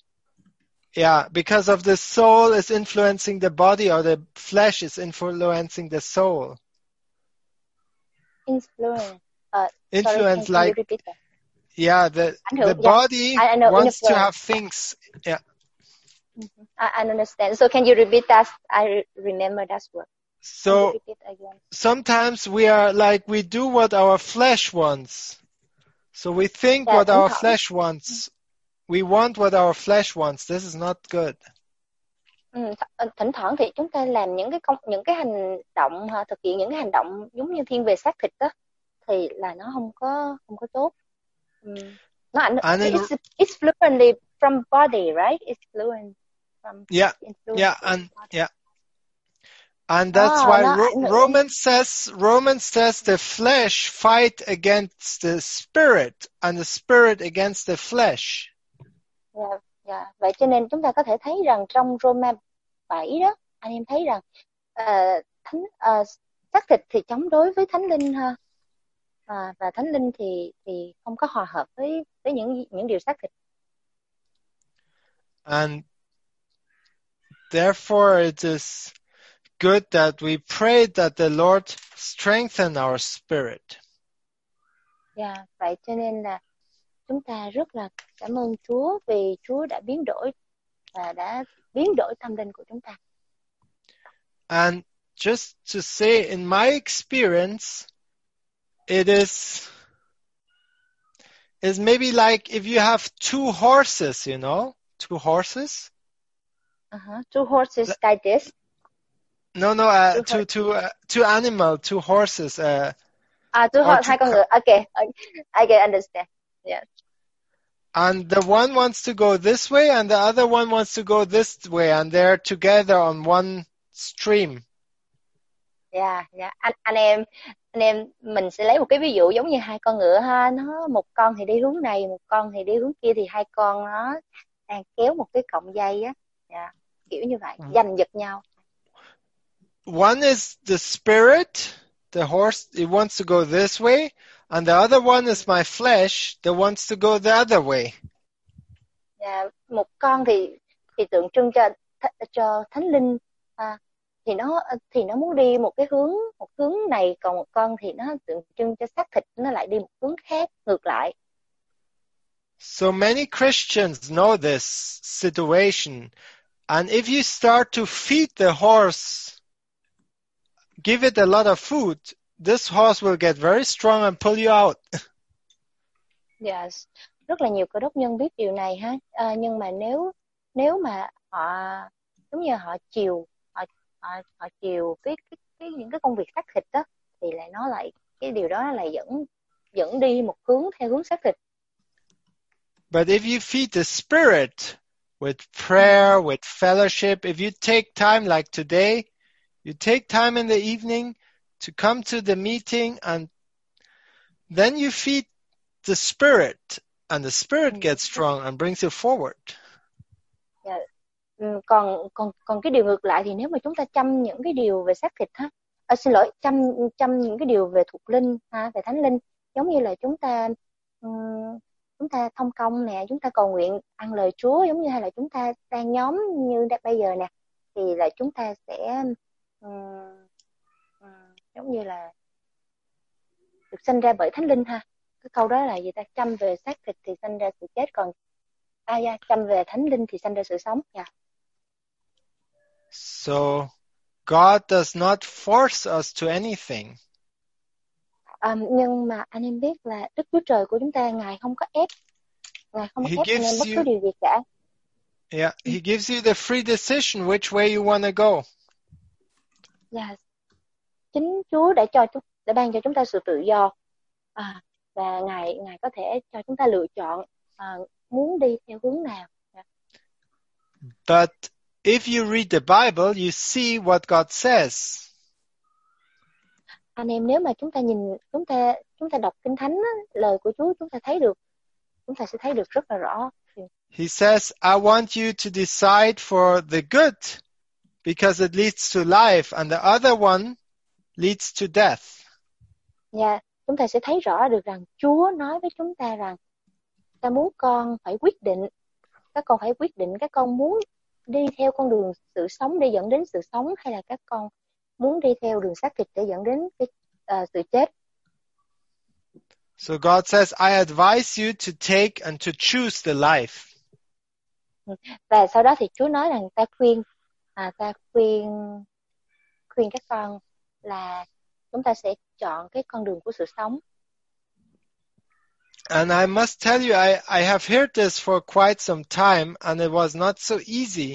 of the soul is influencing the body, or the flesh is influencing the soul. Influence sorry, like, yeah, the body wants to have things. Yeah. I understand. So can you repeat that? I remember that word. So sometimes we are like, we do what our flesh wants. So we think what our flesh wants. We want what our flesh wants. This is not good. Thỉnh thoảng thì chúng ta làm những cái hành động, thực hiện những cái hành động giống như thiên về xác thịt đó, thì là nó không có tốt. Nó ảnh it's fluently from body, right? It's fluent from and that's why Romans says the flesh fight against the spirit, and the spirit against the flesh. Yeah. Vậy cho nên chúng ta có thể thấy rằng trong Roma 7 đó, anh em thấy rằng xác thịt thì chống đối với thánh linh ha, và thánh linh thì không có hòa hợp với những điều xác thịt. And therefore it is good that we pray that the Lord strengthen our spirit. Yeah, vậy cho nên là chúng ta rất là cảm ơn Chúa vì Chúa đã biến đổi và đã biến đổi tâm linh của chúng ta. And just to say, in my experience, it is maybe like if you have two horses, you know, two horses. Two horses like this. No, two animal, two horses. Hai con ngựa. Okay, I can understand. Yes. And the one wants to go this way, and the other one wants to go this way, and they're together on one stream. Yeah. Anh em mình sẽ lấy một cái ví dụ giống như hai con ngựa ha, nó một con thì đi hướng này, một con thì đi hướng kia, thì hai con nó đang kéo một cái cọng dây á. Yeah, kiểu như vậy, giành giật nhau. One is the spirit, the horse, it wants to go this way, and the other one is my flesh that wants to go the other way. Yeah, một con thì tượng trưng cho cho thánh linh, thì nó muốn đi một hướng này, còn một con thì nó tượng trưng cho xác thịt, nó lại đi một hướng khác ngược lại. So many Christians know this situation, and if you start to feed the horse, give it a lot of food, this horse will get very strong and pull you out. Yes. Rất là nhiều cơ đốc nhân biết điều này ha. Nhưng mà nếu mà họ giống như họ chiều những cái công việc xác thịt đó, thì lại nó lại cái điều đó nó lại dẫn đi một hướng theo hướng xác thịt. But if you feed the spirit with prayer, with fellowship, if you take time like today, you take time in the evening to come to the meeting, and then you feed the spirit, and the spirit gets strong and brings you forward. Yeah. Còn cái điều ngược lại thì nếu mà chúng ta chăm những cái điều về xác thịt chăm những cái điều về thuộc linh về thánh linh, giống như là chúng ta thông công nè, chúng ta cầu nguyện ăn lời Chúa, giống như hay là chúng ta đang nhóm như bây giờ nè, thì là chúng ta sẽ giống như là được sanh ra bởi thánh linh ha. Cái câu đó là gì ta? Chăm về xác thịt thì sanh ra sự chết, còn chăm về thánh linh thì sanh ra sự sống. So God does not force us to anything. Nhưng mà anh em biết là Đức Chúa Trời của chúng ta, Ngài không có ép anh em bất cứ điều gì cả. Yeah, He gives you the free decision which way you want to go. Yes. Chính Chúa đã ban cho chúng ta sự tự do, và Ngài có thể cho chúng ta lựa chọn muốn đi theo hướng nào. But if you read the Bible, you see what God says. Anh em, nếu mà chúng ta đọc Kinh Thánh lời của Chúa, chúng ta sẽ thấy được rất là rõ. He says, I want you to decide for the good because it leads to life, and the other one leads to death. Chúng ta sẽ thấy rõ được rằng Chúa nói với chúng ta rằng ta muốn con phải quyết định, các con muốn đi theo con đường sự sống để dẫn đến sự sống, hay là các con muốn đi theo đường xác thịt để dẫn đến sự chết. So God says, I advise you to take and to choose the life. Và sau đó thì Chúa nói rằng ta khuyên các con là chúng ta sẽ chọn cái con đường của sự sống. And I must tell you, I have heard this for quite some time, and it was not so easy.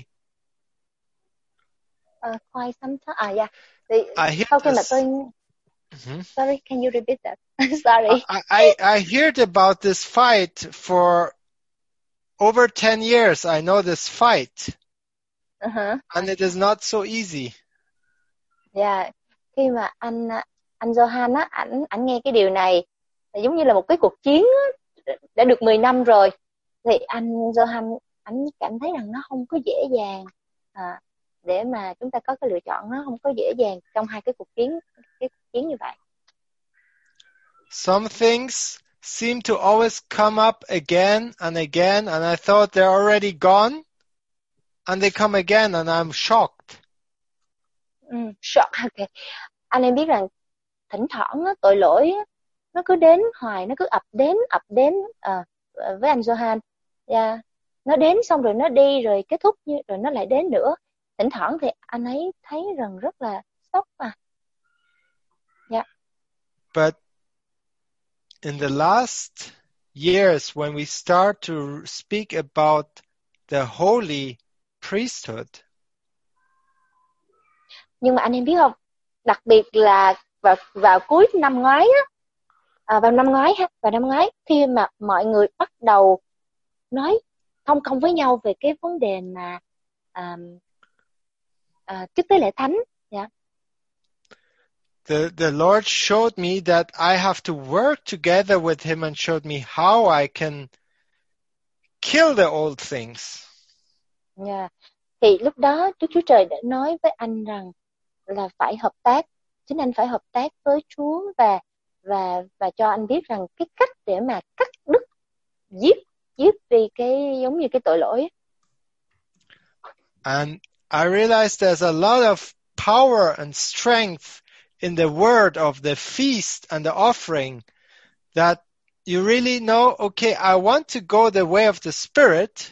Quite some time. Yeah. I hear sau khi mà tôi Sorry, can you repeat that? Sorry. I heard about this fight for over 10 years. I know this fight. And it is not so easy. Yeah. Khi mà anh Johan á, ảnh nghe cái điều này giống như là một cái cuộc chiến đã được 10 năm rồi, thì anh Johan ảnh cảm thấy rằng nó không có dễ dàng để mà chúng ta có cái lựa chọn, nó không có dễ dàng trong hai cái cuộc chiến như vậy. Some things seem to always come up again, and I thought they're already gone, and they come again, and I'm shocked. Okay. Anh em biết rằng thỉnh thoảng tội lỗi nó cứ đến hoài, nó cứ ập đến với anh Johan. Nó đến xong rồi nó đi, rồi kết thúc, rồi nó lại đến nữa. Thỉnh thoảng thì anh ấy thấy rằng rất là sốc But in the last years, when we start to speak about the holy priesthood, nhưng mà anh em biết không, đặc biệt là vào cuối năm ngoái vào năm ngoái khi mà mọi người bắt đầu nói thông công với nhau về cái vấn đề mà chức tế lễ thánh. The Lord showed me that I have to work together with Him and showed me how I can kill the old things. Thì lúc đó Đức Chúa Trời đã nói với anh rằng là phải hợp tác, chính anh phải hợp tác với Chúa và cho anh biết rằng cái cách để mà cắt đứt, giết đi cái giống như cái tội lỗi. And I realized there's a lot of power and strength in the word of the feast and the offering, that you really know, okay, I want to go the way of the Spirit,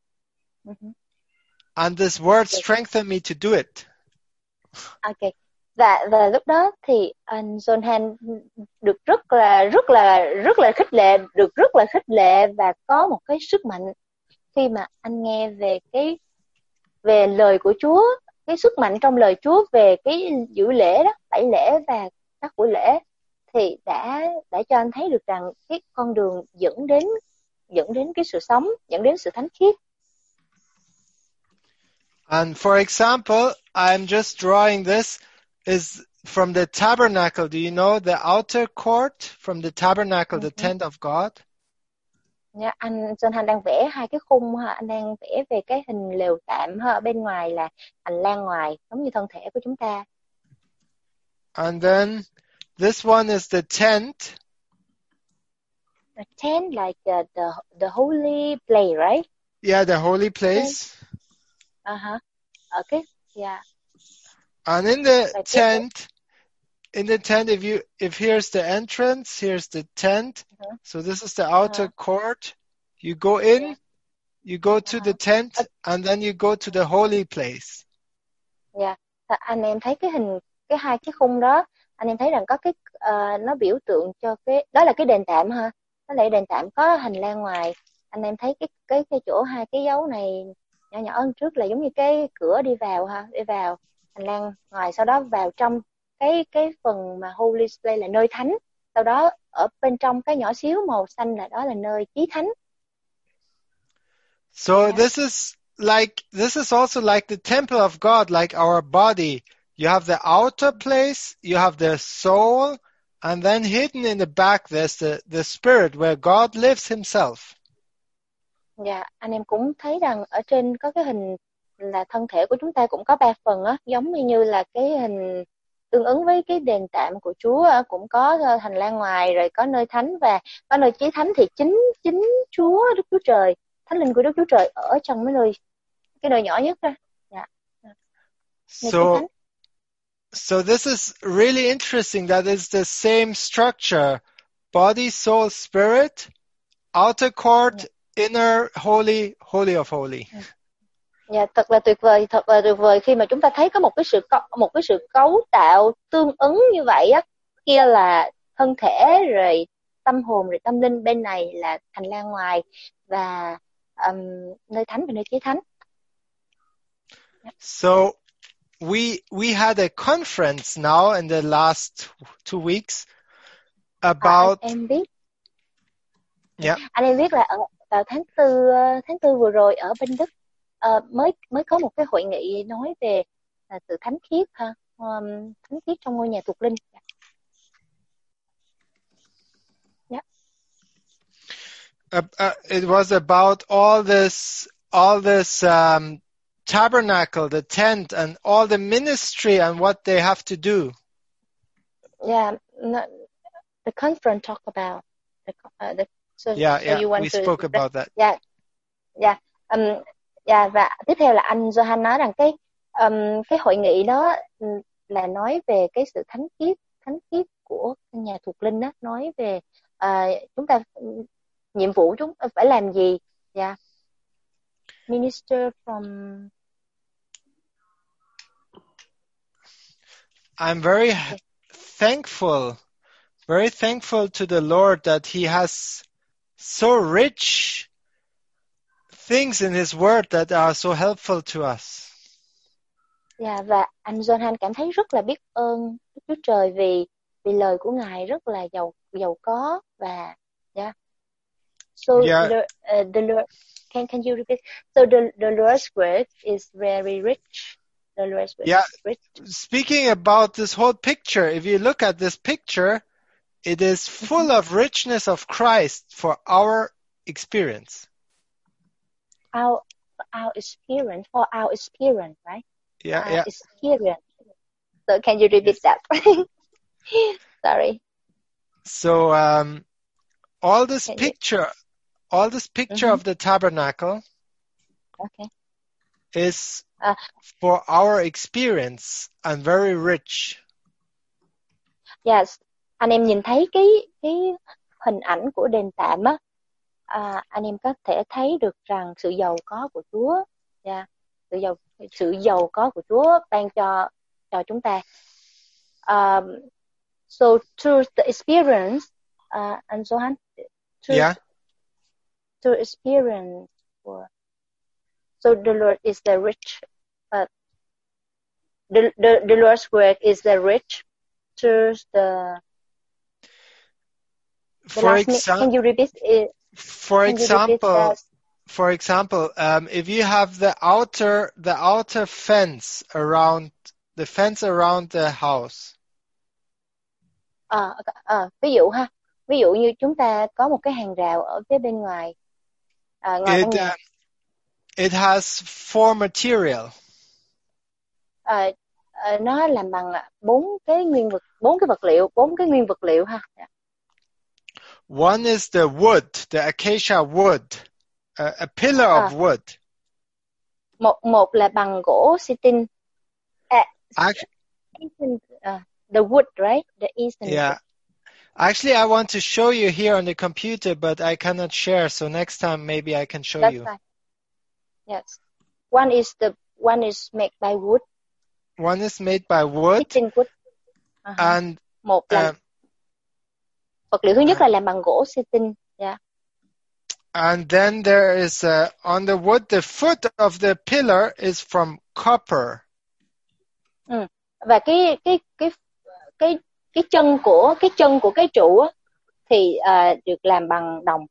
and this word strengthened me to do it. Okay. Và lúc đó thì anh John Han được rất là khích lệ, được rất là khích lệ và có một cái sức mạnh khi mà anh nghe về lời của Chúa, cái sức mạnh trong lời Chúa về cái dự lễ đó, 7 lễ và các buổi lễ, thì đã cho anh thấy được rằng cái con đường dẫn đến cái sự sống, dẫn đến sự thánh khiết. And for example, I'm just drawing this is from the tabernacle. Do you know the outer court from the tabernacle, the tent of God? Yeah, anh John Han đang vẽ hai cái khung ha, anh đang vẽ về cái hình lều tạm ha, ở bên ngoài là hành lang ngoài, giống như thân thể của chúng ta. And then this one is the tent. The tent, like the holy place, right? Yeah, the holy place. Okay, yeah. And in the tent, if here's the entrance, here's the tent. So this is the outer court. You go in, you go to the tent, and then you go to the holy place. Yeah. Anh em thấy cái hai cái khung đó, anh em thấy rằng có cái nó biểu tượng cho cái đó là cái đền tạm ha. Đó là đền tạm có hành lang ngoài. Anh em thấy cái chỗ hai cái dấu này nhỏ nhỏ hơn trước là giống như cái cửa đi vào ha, đi vào hành lang ngoài, sau đó vào trong cái phần mà holy place là nơi thánh, sau đó ở bên trong cái nhỏ xíu màu xanh là đó là nơi chí thánh. So this is also like the temple of God, like our body. You have the outer place, you have the soul, and then hidden in the back there's the spirit where God lives himself. Dạ, anh em cũng thấy rằng ở trên có cái hình là thân thể của chúng ta cũng có 3 phần á, giống như là cái hình tương ứng với cái đền tạm của Chúa, cũng có hành lang ngoài, rồi có nơi thánh và có nơi chí thánh, thì chính Chúa Đức Chúa Trời, Thánh Linh của Đức Chúa Trời ở trong cái nơi nhỏ nhất ra. Dạ. So this is really interesting that it's the same structure: body, soul, spirit, outer court, inner holy, holy of holy. Dạ, thật là tuyệt vời khi mà chúng ta thấy có một cái sự cấu tạo tương ứng như vậy á. Kia là thân thể, rồi tâm hồn, rồi tâm linh, bên này là hành lang ngoài và nơi thánh và nơi chí thánh. So we had a conference now in the last 2 weeks about em biết. Yeah. Anh em biết là vào tháng tư vừa rồi ở bên Đức mới có một cái hội nghị nói về sự thánh khiết ha, thánh khiết trong ngôi nhà thuộc linh. It was about all this tabernacle, the tent, and all the ministry and what they have to do. Yeah, the conference talk about so you want we to spoke about that. Và tiếp theo là anh Johan nói rằng cái hội nghị đó là nói về cái sự thánh khiết của căn nhà thuộc linh đó, nói về chúng ta nhiệm vụ chúng phải làm gì. Minister from. I'm very thankful to the Lord that He has so rich things in His Word that are so helpful to us. Và anh John Han cảm thấy rất là biết ơn Đức Chúa Trời vì lời của Ngài rất là giàu có và So the Lord, can you repeat? So the Lord's word is very rich. The Lord's word is rich. Speaking about this whole picture, if you look at this picture, it is full of richness of Christ for our experience. Our experience, for our experience, right? Experience. So can you repeat that? Sorry. So all this picture of the tabernacle, is À, for our experience and very rich. yes. Anh em nhìn thấy cái hình ảnh của đền tạm á, anh em có thể thấy được rằng sự giàu có của Chúa, sự giàu có của Chúa ban cho chúng ta. So through the experience, and so on. Yeah. Through experience, so the Lord is the rich. The Lord's work is the rich through the For last. Can you repeat it? For example, if you have the outer fence around the house. Ví dụ như chúng ta có một cái hàng rào ở phía bên ngoài, ngoài căn nhà. It has 4 material. Nó làm bằng 4 cái nguyên vật liệu ha. One is the wood, the acacia wood, a pillar of wood. Một là bằng gỗ sitin. The wood, right? The eastern. Yeah. Actually, I want to show you here on the computer, but I cannot share. So next time, maybe I can show you. Fine. Yes. One is made by wood. One is made by wood. Wood. And một là vật liệu thứ nhất là làm bằng gỗ sitin. Yeah. And then there is on the wood, the foot of the pillar is from copper. Và cái chân của cái trụ á, thì được làm bằng đồng.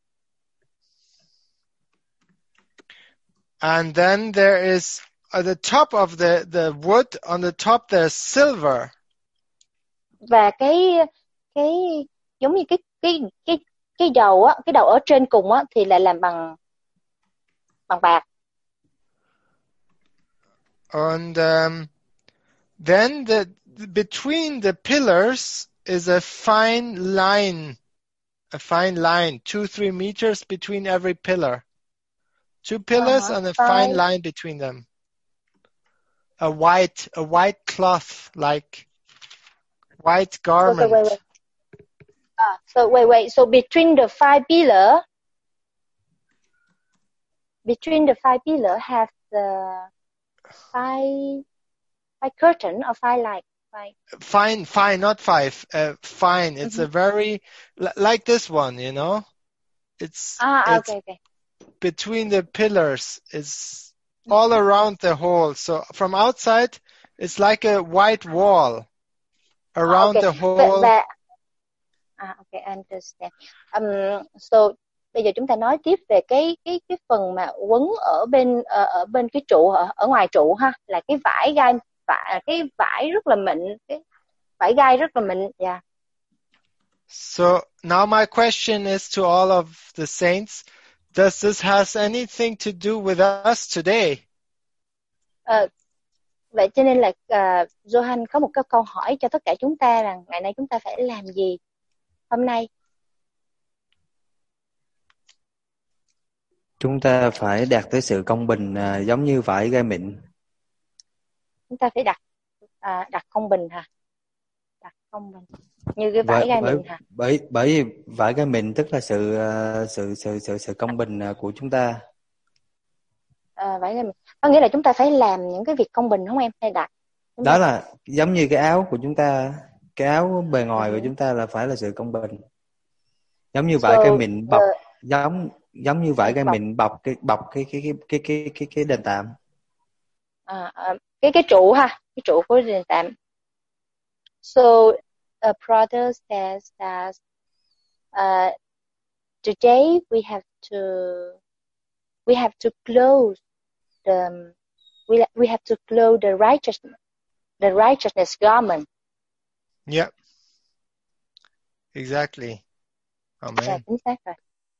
And then there is at the top of the wood, on the top there's silver. Và cái giống như cái đầu á, cái đầu ở trên cùng á thì lại làm bằng bạc. And then between the pillars is a fine line, 2-3 meters between every pillar. 2 pillars and a fine line between them. A white cloth, like white garment. Wait. So between the 5 pillar have the 5 curtain or 5 light. Fine, not 5. Fine. It's a very like this one, you know. It's okay. Between the pillars is all around the hole. So from outside, it's like a white wall around the hole. Okay, I understand. So bây giờ chúng ta nói tiếp về cái phần mà quấn ở bên cái trụ, ở ngoài trụ ha, là cái vải rất là mịn, cái vải gai rất là mịn. Yeah. So now my question is to all of the saints, does this has anything to do with us today? Vậy cho nên là Johan có một cái câu hỏi cho tất cả chúng ta rằng ngày nay chúng ta phải làm gì hôm nay? Chúng ta phải đạt tới sự công bình giống như vải gai mịn. Chúng ta phải đặt công bình hả? Đặt công bình như cái vải gai mịn hả? Bởi vì vải gai mịn tức là sự công bình của chúng ta. Vải gai mịn có nghĩa là chúng ta phải làm những cái việc công bình không em? Hay đặt? Đó là giống như cái áo của chúng ta, cái áo bề ngoài của chúng ta là phải là sự công bình. Giống như vải gai mịn bọc, giống như vải gai mịn bọc cái đền tạm. Cái trụ ha, cái trụ của đền tạm. So a brother says that today we have to close the righteousness garment. Yeah. Exactly. Amen. Chính xác rồi.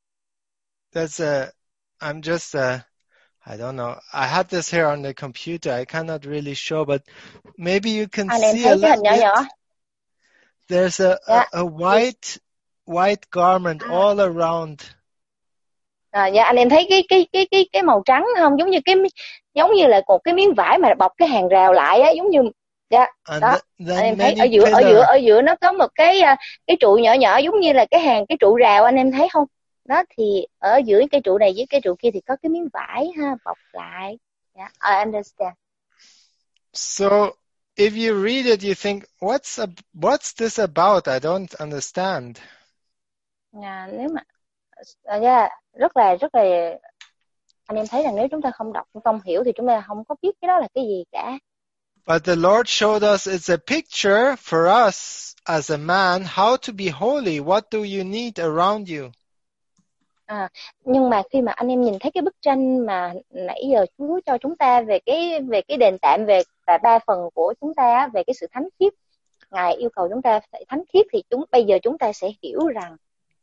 I'm just I don't know. I had this here on the computer. I cannot really show, but maybe you can see a little bit. There's a white garment all around. Dạ anh em thấy cái màu trắng không, giống như là một cái miếng vải mà bọc cái hàng rào lại á, giống như dạ And đó. then Anh em thấy many pillar. ở giữa nó có một cái trụ nhỏ nhỏ giống như là cái trụ rào, anh em thấy không? Đó thì ở giữa cái trụ này với cái trụ kia thì có cái miếng vải ha bọc lại. Yeah, I understand. So if you read it, you think, what's this about? I don't understand. Nếu mà rất là anh em thấy rằng nếu chúng ta không đọc không hiểu thì chúng ta không có biết cái đó là cái gì cả. But the Lord showed us it's a picture for us as a man how to be holy. What do you need around you? Nhưng mà khi mà anh em nhìn thấy cái bức tranh mà nãy giờ Chúa cho chúng ta về cái đền tạm, về cả 3 phần của chúng ta, về cái sự thánh khiết, Ngài yêu cầu chúng ta phải thánh khiết, thì bây giờ chúng ta sẽ hiểu rằng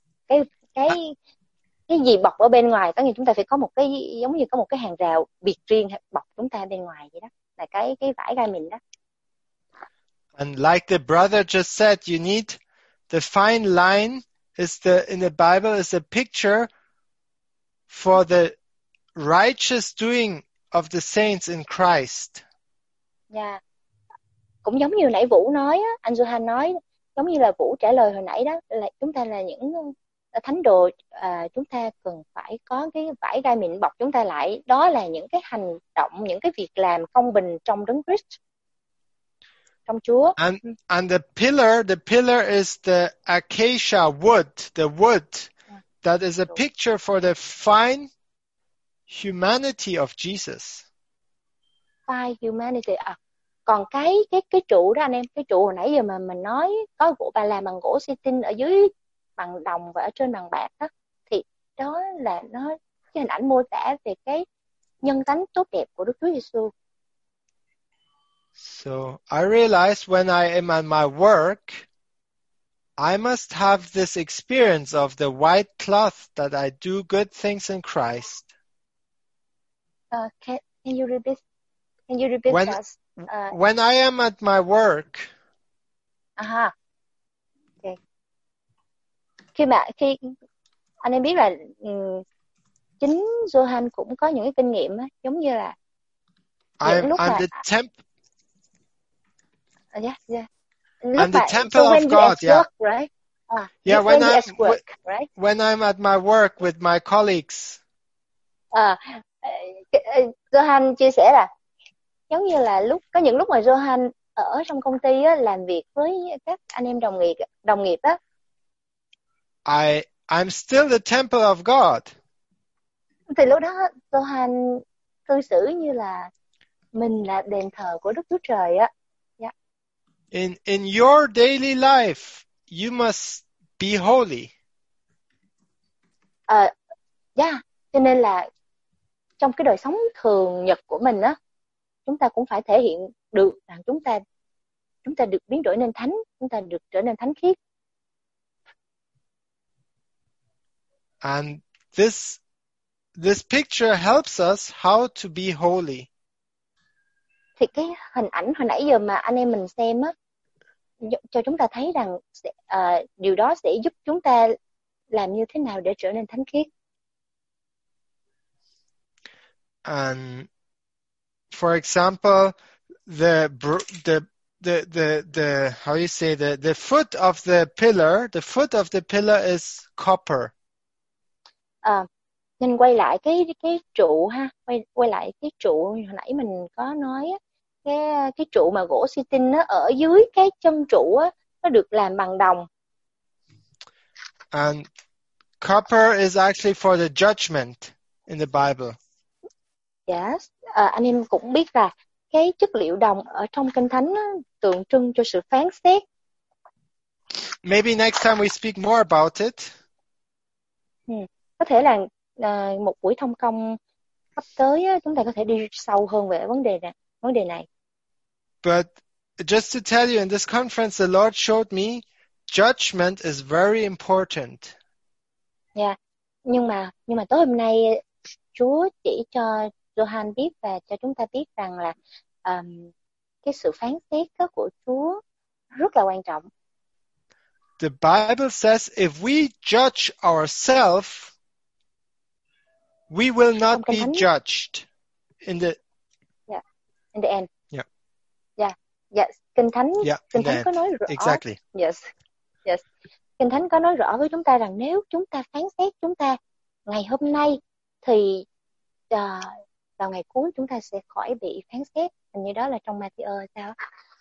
cái gì bọc ở bên ngoài, có nghĩa chúng ta phải có một cái giống như có một cái hàng rào biệt riêng bọc chúng ta bên ngoài vậy đó, là cái vải gai mình đó. And like the brother just said, you need the fine line in the Bible is a picture for the righteous doing of the saints in Christ. Yeah. Cũng giống như nãy Vũ nói á, anh Johan nói, giống như là Vũ trả lời hồi nãy đó, là chúng ta là những thánh đồ, chúng ta cần phải có cái vải gai mịn bọc chúng ta lại, đó là những cái hành động, những cái việc làm công bình trong Đấng Christ, trong Chúa. And the pillar is the acacia wood, the wood that is a picture for the fine humanity of Jesus. Fine humanity. Còn cái trụ đó anh em, cái trụ hồi nãy giờ mà mình nói có bà làm bằng gỗ xi-tin, ở dưới bằng đồng và ở trên bằng bạc đó, thì đó là nó cái hình ảnh mô tả về cái nhân tánh tốt đẹp của Đức Chúa Giêsu. So I realized when I am at my work, I must have this experience of the white cloth that I do good things in Christ. Can you repeat that? When I am at my work. Okay. Khi anh em biết là chính Johan cũng có những cái kinh nghiệm á, giống như là I'm the temple. Yeah. I'm the temple of God. Yeah. Work, right? Yeah. When I'm at my work with my colleagues. Johan chia sẻ là giống như là có những lúc mà Johan ở trong công ty á, làm việc với các anh em đồng nghiệp á. I'm still the temple of God. Thì lúc đó Johan cư xử như là mình là đền thờ của Đức Chúa Trời á. Yeah. In your daily life, you must be holy. Cho nên là trong cái đời sống thường nhật của mình á, chúng ta cũng phải thể hiện được rằng chúng ta được biến đổi nên thánh, chúng ta được trở nên thánh khiết. And this picture helps us how to be holy. Thì cái hình ảnh hồi nãy giờ mà anh em mình xem á, cho chúng ta thấy rằng điều đó sẽ giúp chúng ta làm như thế nào để trở nên thánh khiết. And for example, the how you say the foot of the pillar is copper. Nên quay lại cái trụ ha, quay lại cái trụ hồi nãy mình có nói á, cái trụ mà gỗ xi-tin á, ở dưới cái chân trụ á, nó được làm bằng đồng. And copper is actually for the judgment in the Bible. Yes, anh em cũng biết là cái chất liệu đồng ở trong Kinh Thánh á, tượng trưng cho sự phán xét. Maybe next time we speak more about it. Có thể là một buổi thông công sắp tới á, chúng ta có thể đi sâu hơn về vấn đề này. But just to tell you, in this conference, the Lord showed me judgment is very important. Yeah. Nhưng mà tối hôm nay Chúa chỉ cho Johan biết và cho chúng ta biết rằng là cái sự phán xét của Chúa rất là quan trọng. The Bible says if we judge ourselves, We will not Trong Kinh be Thánh, judged in the in the end. Yeah. Yeah. Yes. Kinh Thánh in the có end. nói rõ. Exactly. Yes. Yes. Kinh Thánh có nói rõ với chúng ta rằng nếu chúng ta phán xét chúng ta ngày hôm nay thì vào ngày cuối chúng ta sẽ khỏi bị phán xét. Hình như đó là trong Matthew sao?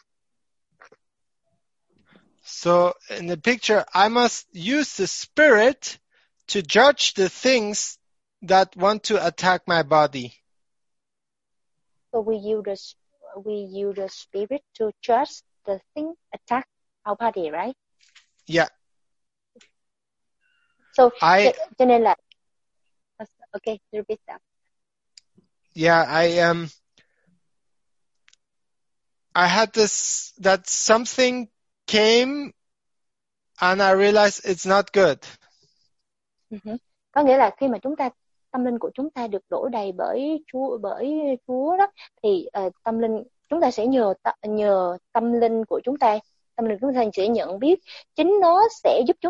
So in the picture, I must use the Spirit to judge the things that want to attack my body. So we use the Spirit to judge the thing attack our body, right? Yeah. So cho nên là okay, repeat that. Yeah, I had this, that something came and I realized it's not good. Có nghĩa là khi mà tâm linh của chúng ta được đổ đầy bởi Chúa đó, thì tâm linh chúng ta sẽ nhờ tâm linh của chúng ta sẽ nhận biết, chính nó sẽ giúp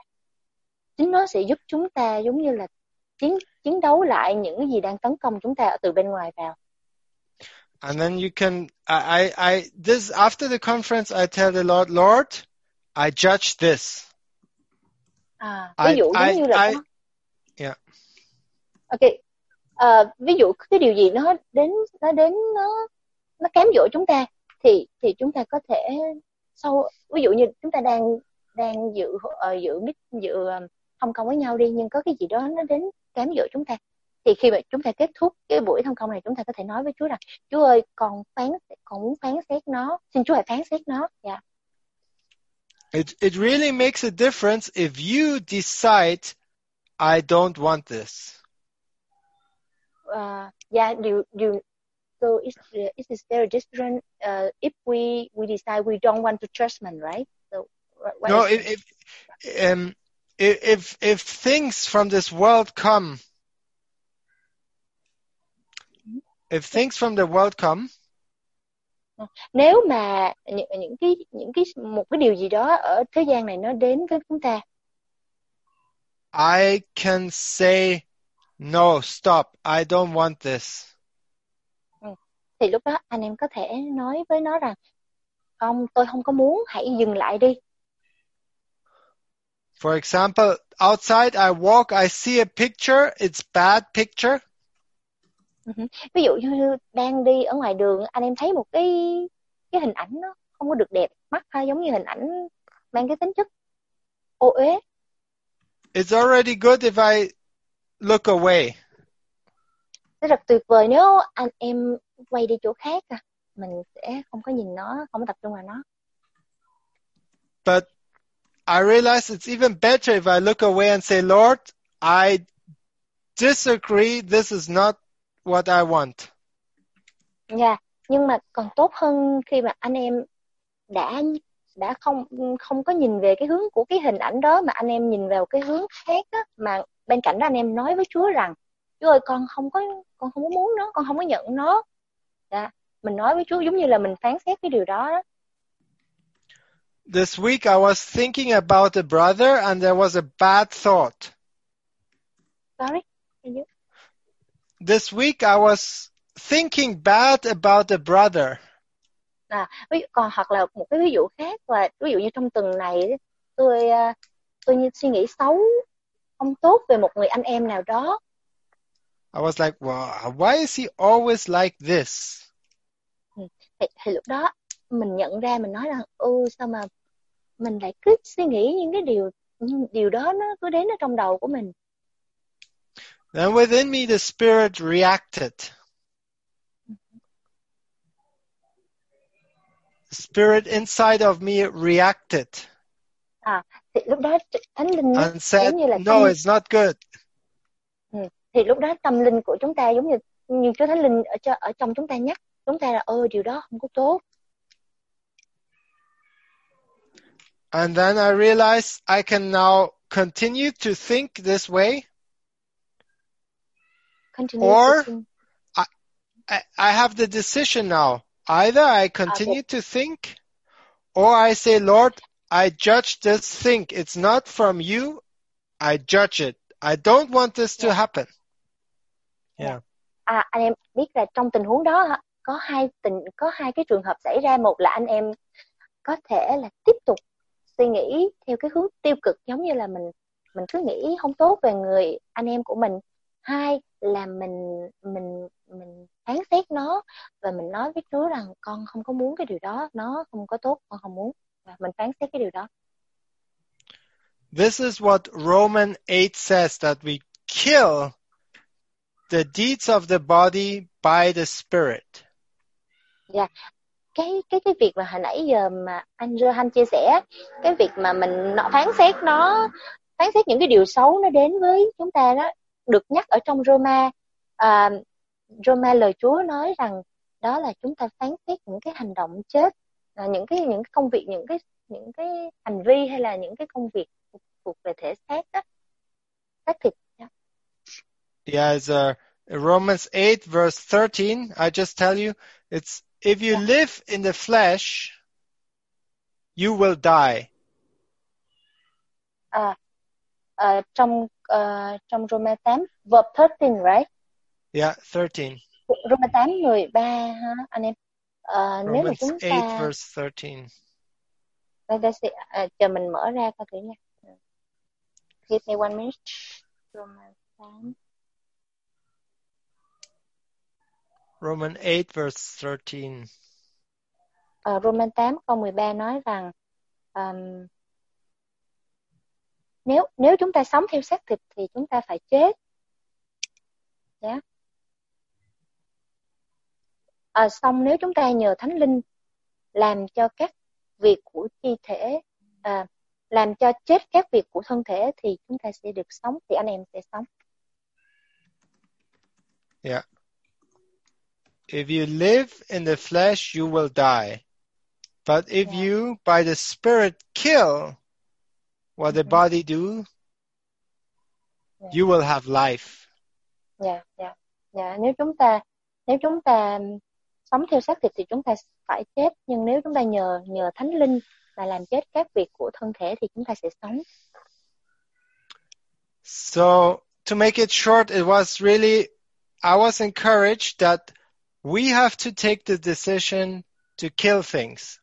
chúng ta giống như là chiến đấu lại những cái gì đang tấn công chúng ta từ bên ngoài vào. And then you can, this after the conference, I tell the Lord, I judge this. Ví dụ giống như là yeah. Okay. Ví dụ cái điều gì nó kém dội chúng ta thì chúng ta có thể ví dụ như chúng ta đang dự thông công với nhau đi, nhưng có cái gì đó nó đến kém dội chúng ta, thì khi mà chúng ta kết thúc cái buổi thông công này, chúng ta có thể nói với Chúa rằng Chúa ơi, con muốn phán xét nó, xin Chúa hãy phán xét nó. Yeah. It really makes a difference if you decide I don't want this. Yeah, so it is very different if we decide we don't want to judgment, right? So no, if things from this world come, nếu mà một cái điều gì đó ở thế gian này nó đến với chúng ta, I can say no, stop, I don't want this. Thì lúc đó anh em có thể nói với nó rằng tôi không có muốn, hãy dừng lại đi. For example, outside I walk, I see a picture, it's bad picture. Ví dụ như đang đi ở ngoài đường, anh em thấy một cái hình ảnh nó không có được đẹp mắt, hay giống như hình ảnh mang cái tính chất ô uế. It's already good if I look away. Rất là tuyệt vời nếu anh em quay đi chỗ khác, mình sẽ không có nhìn nó, không có tập trung vào nó. But I realize it's even better if I look away and say, Lord, I disagree, this is not what I want. Yeah, nhưng mà còn tốt hơn khi mà anh em đã không có nhìn về cái hướng của cái hình ảnh đó, mà anh em nhìn vào cái hướng khác á, mà bên cạnh đó anh em nói với Chúa rằng Chúa ơi, con không có muốn nó, con không có nhận nó. Dạ, mình nói với Chúa giống như là mình phán xét cái điều đó. This week I was thinking about a brother and there was a bad thought. Sorry? This week I was thinking bad about a brother. Còn hoặc là một cái ví dụ khác là ví dụ như trong tuần này tôi suy nghĩ xấu, không tốt về một người anh em nào đó. I was like, wow, why is he always like this? Thì lúc đó mình nhận ra, mình nói rằng sao mà mình lại cứ suy nghĩ những cái điều đó nó cứ đến ở trong đầu của mình. Then within me the Spirit reacted. The Spirit inside of me reacted. Thì lúc đó Thánh Linh and said, như là no, it's not good. Thì lúc đó tâm linh của chúng ta giống như Chúa Thánh Linh ở trong chúng ta nhắc chúng ta là điều đó không có tốt. And then I realized I can now continue to think this way. Or I have the decision now. Either I continue to think, or I say, Lord, I judge this thing. It's not from you. I judge it. I don't want this to happen. Yeah. Anh em biết là trong tình huống đó có hai cái trường hợp xảy ra. Một là anh em có thể là tiếp tục suy nghĩ theo cái hướng tiêu cực, giống như là mình cứ nghĩ không tốt về người anh em của mình. Hai là mình phán xét nó và mình nói với Chúa rằng con không có muốn cái điều đó, nó không có tốt, con không muốn, và mình phán xét cái điều đó. This is what Romans 8 says, that we kill the deeds of the body by the Spirit. Dạ, cái việc mà hồi nãy giờ mà anh Johan chia sẻ, cái việc mà mình phán xét những cái điều xấu nó đến với chúng ta, đó được nhắc ở trong Roma. Roma lời Chúa nói rằng đó là chúng ta phán xét những cái hành động chết, những cái công việc, những cái hành vi hay là những cái công việc thuộc về thể xác đó, xác thịt. Yes, Romans 8 verse 13, I just tell you, it's if you live in the flesh, you will die. Trong Roma 8 verse 13, right? Yeah, 13. Roma 8 13 ha anh em. Nếu mà Romans chúng 8 ta verse 13. chờ mình mở ra coi thử nha. Give me one minute. Roma 8. Romans 8 verse 13. Roma 8 câu 13 nói rằng nếu chúng ta sống theo xác thịt thì chúng ta phải chết. Yeah. Xong nếu chúng ta nhờ Thánh Linh làm cho các việc của chi thể, làm cho chết các việc của thân thể thì chúng ta sẽ được sống, thì anh em sẽ sống. Yeah. If you live in the flesh, you will die. But if you, by the Spirit, kill what the body do, you will have life. Nếu chúng ta sống theo xác thịt thì chúng ta phải chết, nhưng nếu chúng ta nhờ Thánh Linh mà làm chết các việc của thân thể thì chúng ta sẽ sống. So, to make it short, it was really, I was encouraged that we have to take the decision to kill things.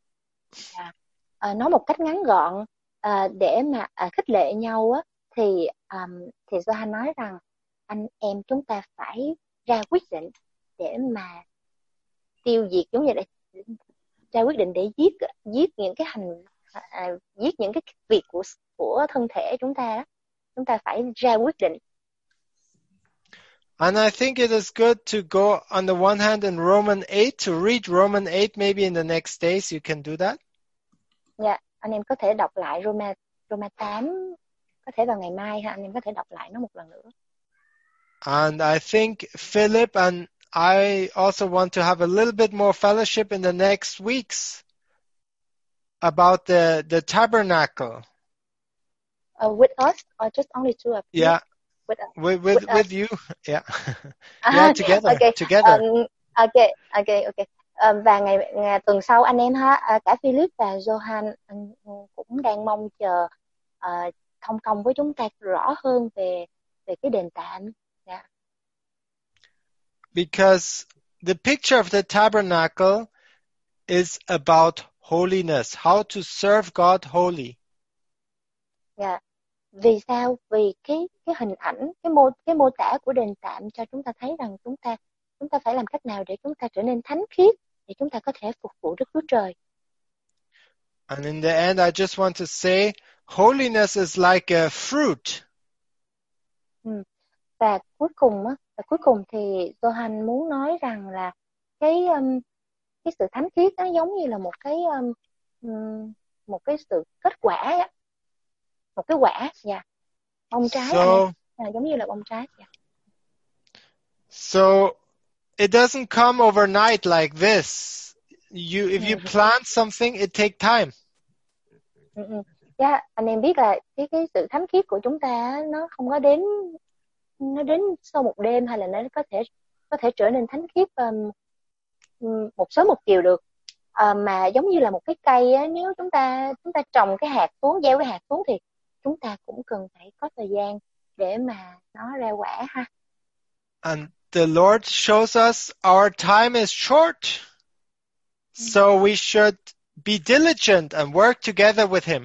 Nói một cách ngắn gọn, để mà khích lệ nhau á, thì Johan nói rằng anh em chúng ta phải ra quyết định để mà tiêu diệt, giống như là ra quyết định để giết những cái giết những cái việc của thân thể chúng ta đó. Chúng ta phải ra quyết định. And I think it is good to go on the one hand in Romans 8, to read Romans 8 maybe in the next days. You can do that. Dạ, anh em có thể đọc lại Roma 8, có thể vào ngày mai ha, anh em có thể đọc lại nó một lần nữa. And I think Philip and I also want to have a little bit more fellowship in the next weeks about the tabernacle. With us or just only two of you? Yeah. With you. Yeah. Yeah, together. Okay. Together. Okay. Và ngày tuần sau anh em ha, cả Philip và Johan cũng đang mong chờ thông công với chúng ta rõ hơn về cái đền tạm. Yeah. Because the picture of the tabernacle is about holiness, how to serve God holy. Yeah. Vì sao? Vì cái hình ảnh, cái mô tả của đền tạm cho chúng ta thấy rằng chúng ta phải làm cách nào để chúng ta trở nên thánh khiết, để chúng ta có thể phục vụ Đức Chúa Trời. And in the end, I just want to say, holiness is like a fruit. Và cuối cùng thì Johan muốn nói rằng là cái sự thánh khiết nó giống như là một cái sự kết quả, một cái quả, bông trái, giống như là bông trái. So it doesn't come overnight like this. If you plant something, it takes time. Anh em biết là cái sự thánh khiết của chúng ta nó không có đến sau một đêm, hay là nó có thể trở nên thánh khiết một sớm một chiều được. Mà giống như là một cái cây á, nếu chúng ta trồng cái hạt xuống, gieo cái hạt xuống thì chúng ta cũng cần phải có thời gian để mà nó ra quả ha. And the Lord shows us our time is short. So we should be diligent and work together with him.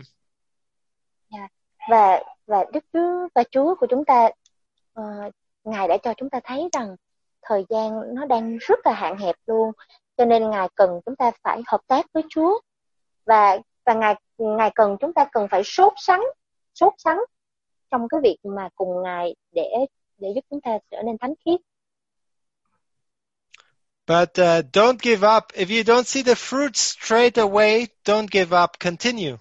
Và Đức Chúa và Chúa của chúng ta, Ngài đã cho chúng ta thấy rằng thời gian nó đang rất là hạn hẹp luôn, cho nên Ngài cần chúng ta phải hợp tác với Chúa, và Ngài cần chúng ta cần phải sốt sắng trong cái việc mà cùng Ngài để giúp chúng ta trở nên thánh khiết. But don't give up. If you don't see the fruit straight away, don't give up. Continue.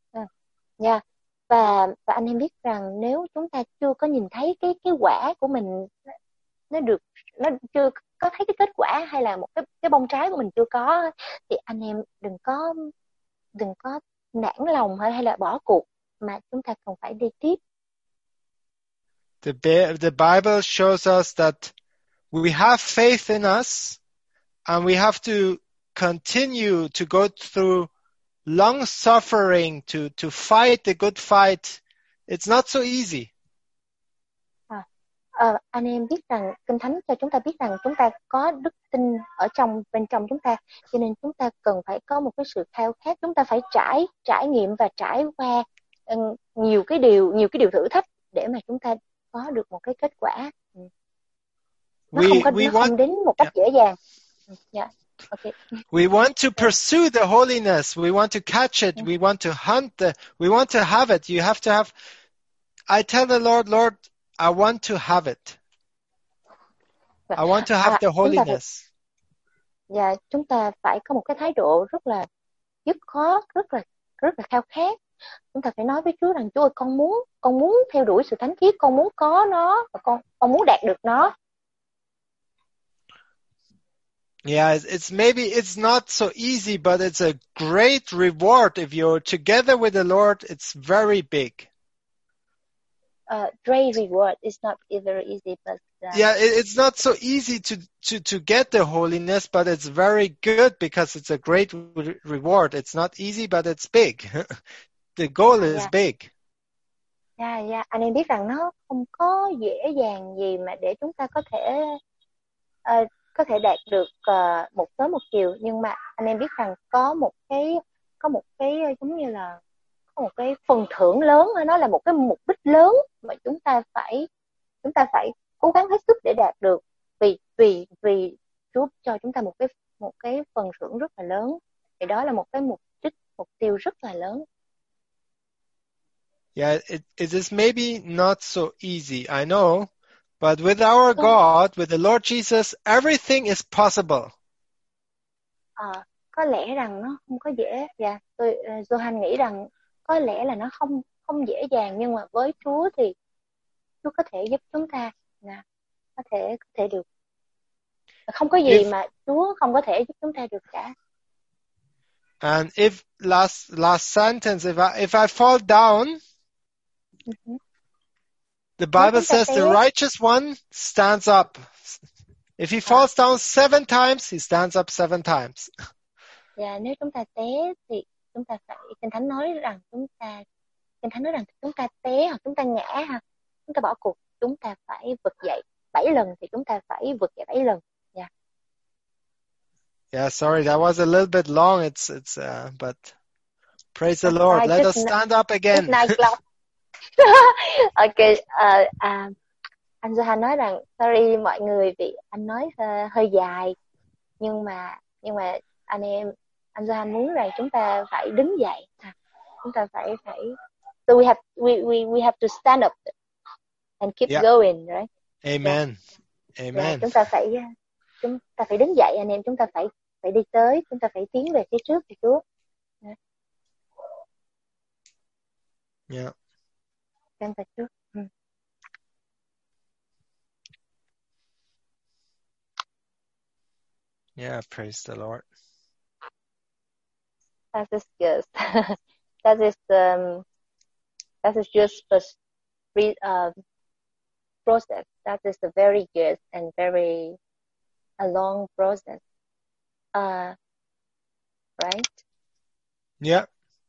Và anh em biết rằng nếu chúng ta chưa có nhìn thấy cái quả của mình nó chưa có thấy cái kết quả, hay là một cái bông trái của mình chưa có, thì anh em đừng có nản lòng hay là bỏ cuộc, mà chúng ta cần phải đi tiếp. The Bible shows us that we have faith in us, and we have to continue to go through long suffering to fight the good fight. It's not so easy. Anh em biết rằng Kinh Thánh cho chúng ta biết rằng chúng ta có đức tin ở bên trong chúng ta, cho nên chúng ta cần phải có một cái sự khao khát, chúng ta phải trải nghiệm và trải qua nhiều cái điều thử thách để mà chúng ta có được một cái kết quả. Nó không đến một cách dễ dàng. Okay. We want to pursue the holiness. We want to catch it. We want to hunt we want to have it. You have to have. I tell the Lord, I want to have it. I want to have the holiness. Chúng ta phải có một cái thái độ rất là dứt khoát, rất là khao khát. Chúng ta phải nói với Chúa rằng: Chúa ơi, con muốn theo đuổi sự thánh khiết, con muốn có nó, và con muốn đạt được nó. Yeah, it's not so easy, but it's a great reward if you're together with the Lord. It's very big. Great reward is not very easy, but it's not so easy to get the holiness, but it's very good because it's a great reward. It's not easy, but it's big. The goal is big. Anh em biết rằng nó không có dễ dàng gì mà để chúng ta có thể đạt được một sớm một chiều, nhưng mà anh em biết rằng có một cái giống như là có một cái phần thưởng lớn, nó là một cái mục đích lớn mà chúng ta phải cố gắng hết sức để đạt được, vì Chúa cho chúng ta một cái phần thưởng rất là lớn, thì đó là một cái mục tiêu rất là lớn. Yeah, it is maybe not so easy, I know. But with our God, with the Lord Jesus, everything is possible. Có lẽ rằng nó không có dễ. Johan nghĩ rằng có lẽ là nó không dễ dàng, nhưng mà với Chúa thì Chúa có thể giúp chúng ta, có thể được. Không có gì mà Chúa không có thể giúp chúng ta được cả. And if last sentence, if I fall down, the Bible says the righteous one stands up. If he falls down 7 times, he stands up 7 times. Nếu chúng ta té thì chúng ta phải, Kinh Thánh nói rằng chúng ta té hoặc chúng ta ngã, chúng ta bỏ cuộc, chúng ta phải vực dậy 7 lần, thì chúng ta phải vực dậy 7 lần. Yeah, sorry, that was a little bit long. It's but praise the Lord. Let us stand up again. Okay, anh Johan nói rằng sorry mọi người vì anh nói hơi dài, nhưng mà anh Johan muốn rằng chúng ta phải đứng dậy, chúng ta phải so we have to stand up and keep going, right? Amen. Amen. Chúng ta phải đứng dậy, anh em, chúng ta phải đi tới, chúng ta phải tiến về phía trước thì Chúa. Yeah. Cảm ơn Chúa. Yeah, praise the Lord. That is good. That is just first process. That is a very good and very a long process. Right? Yeah.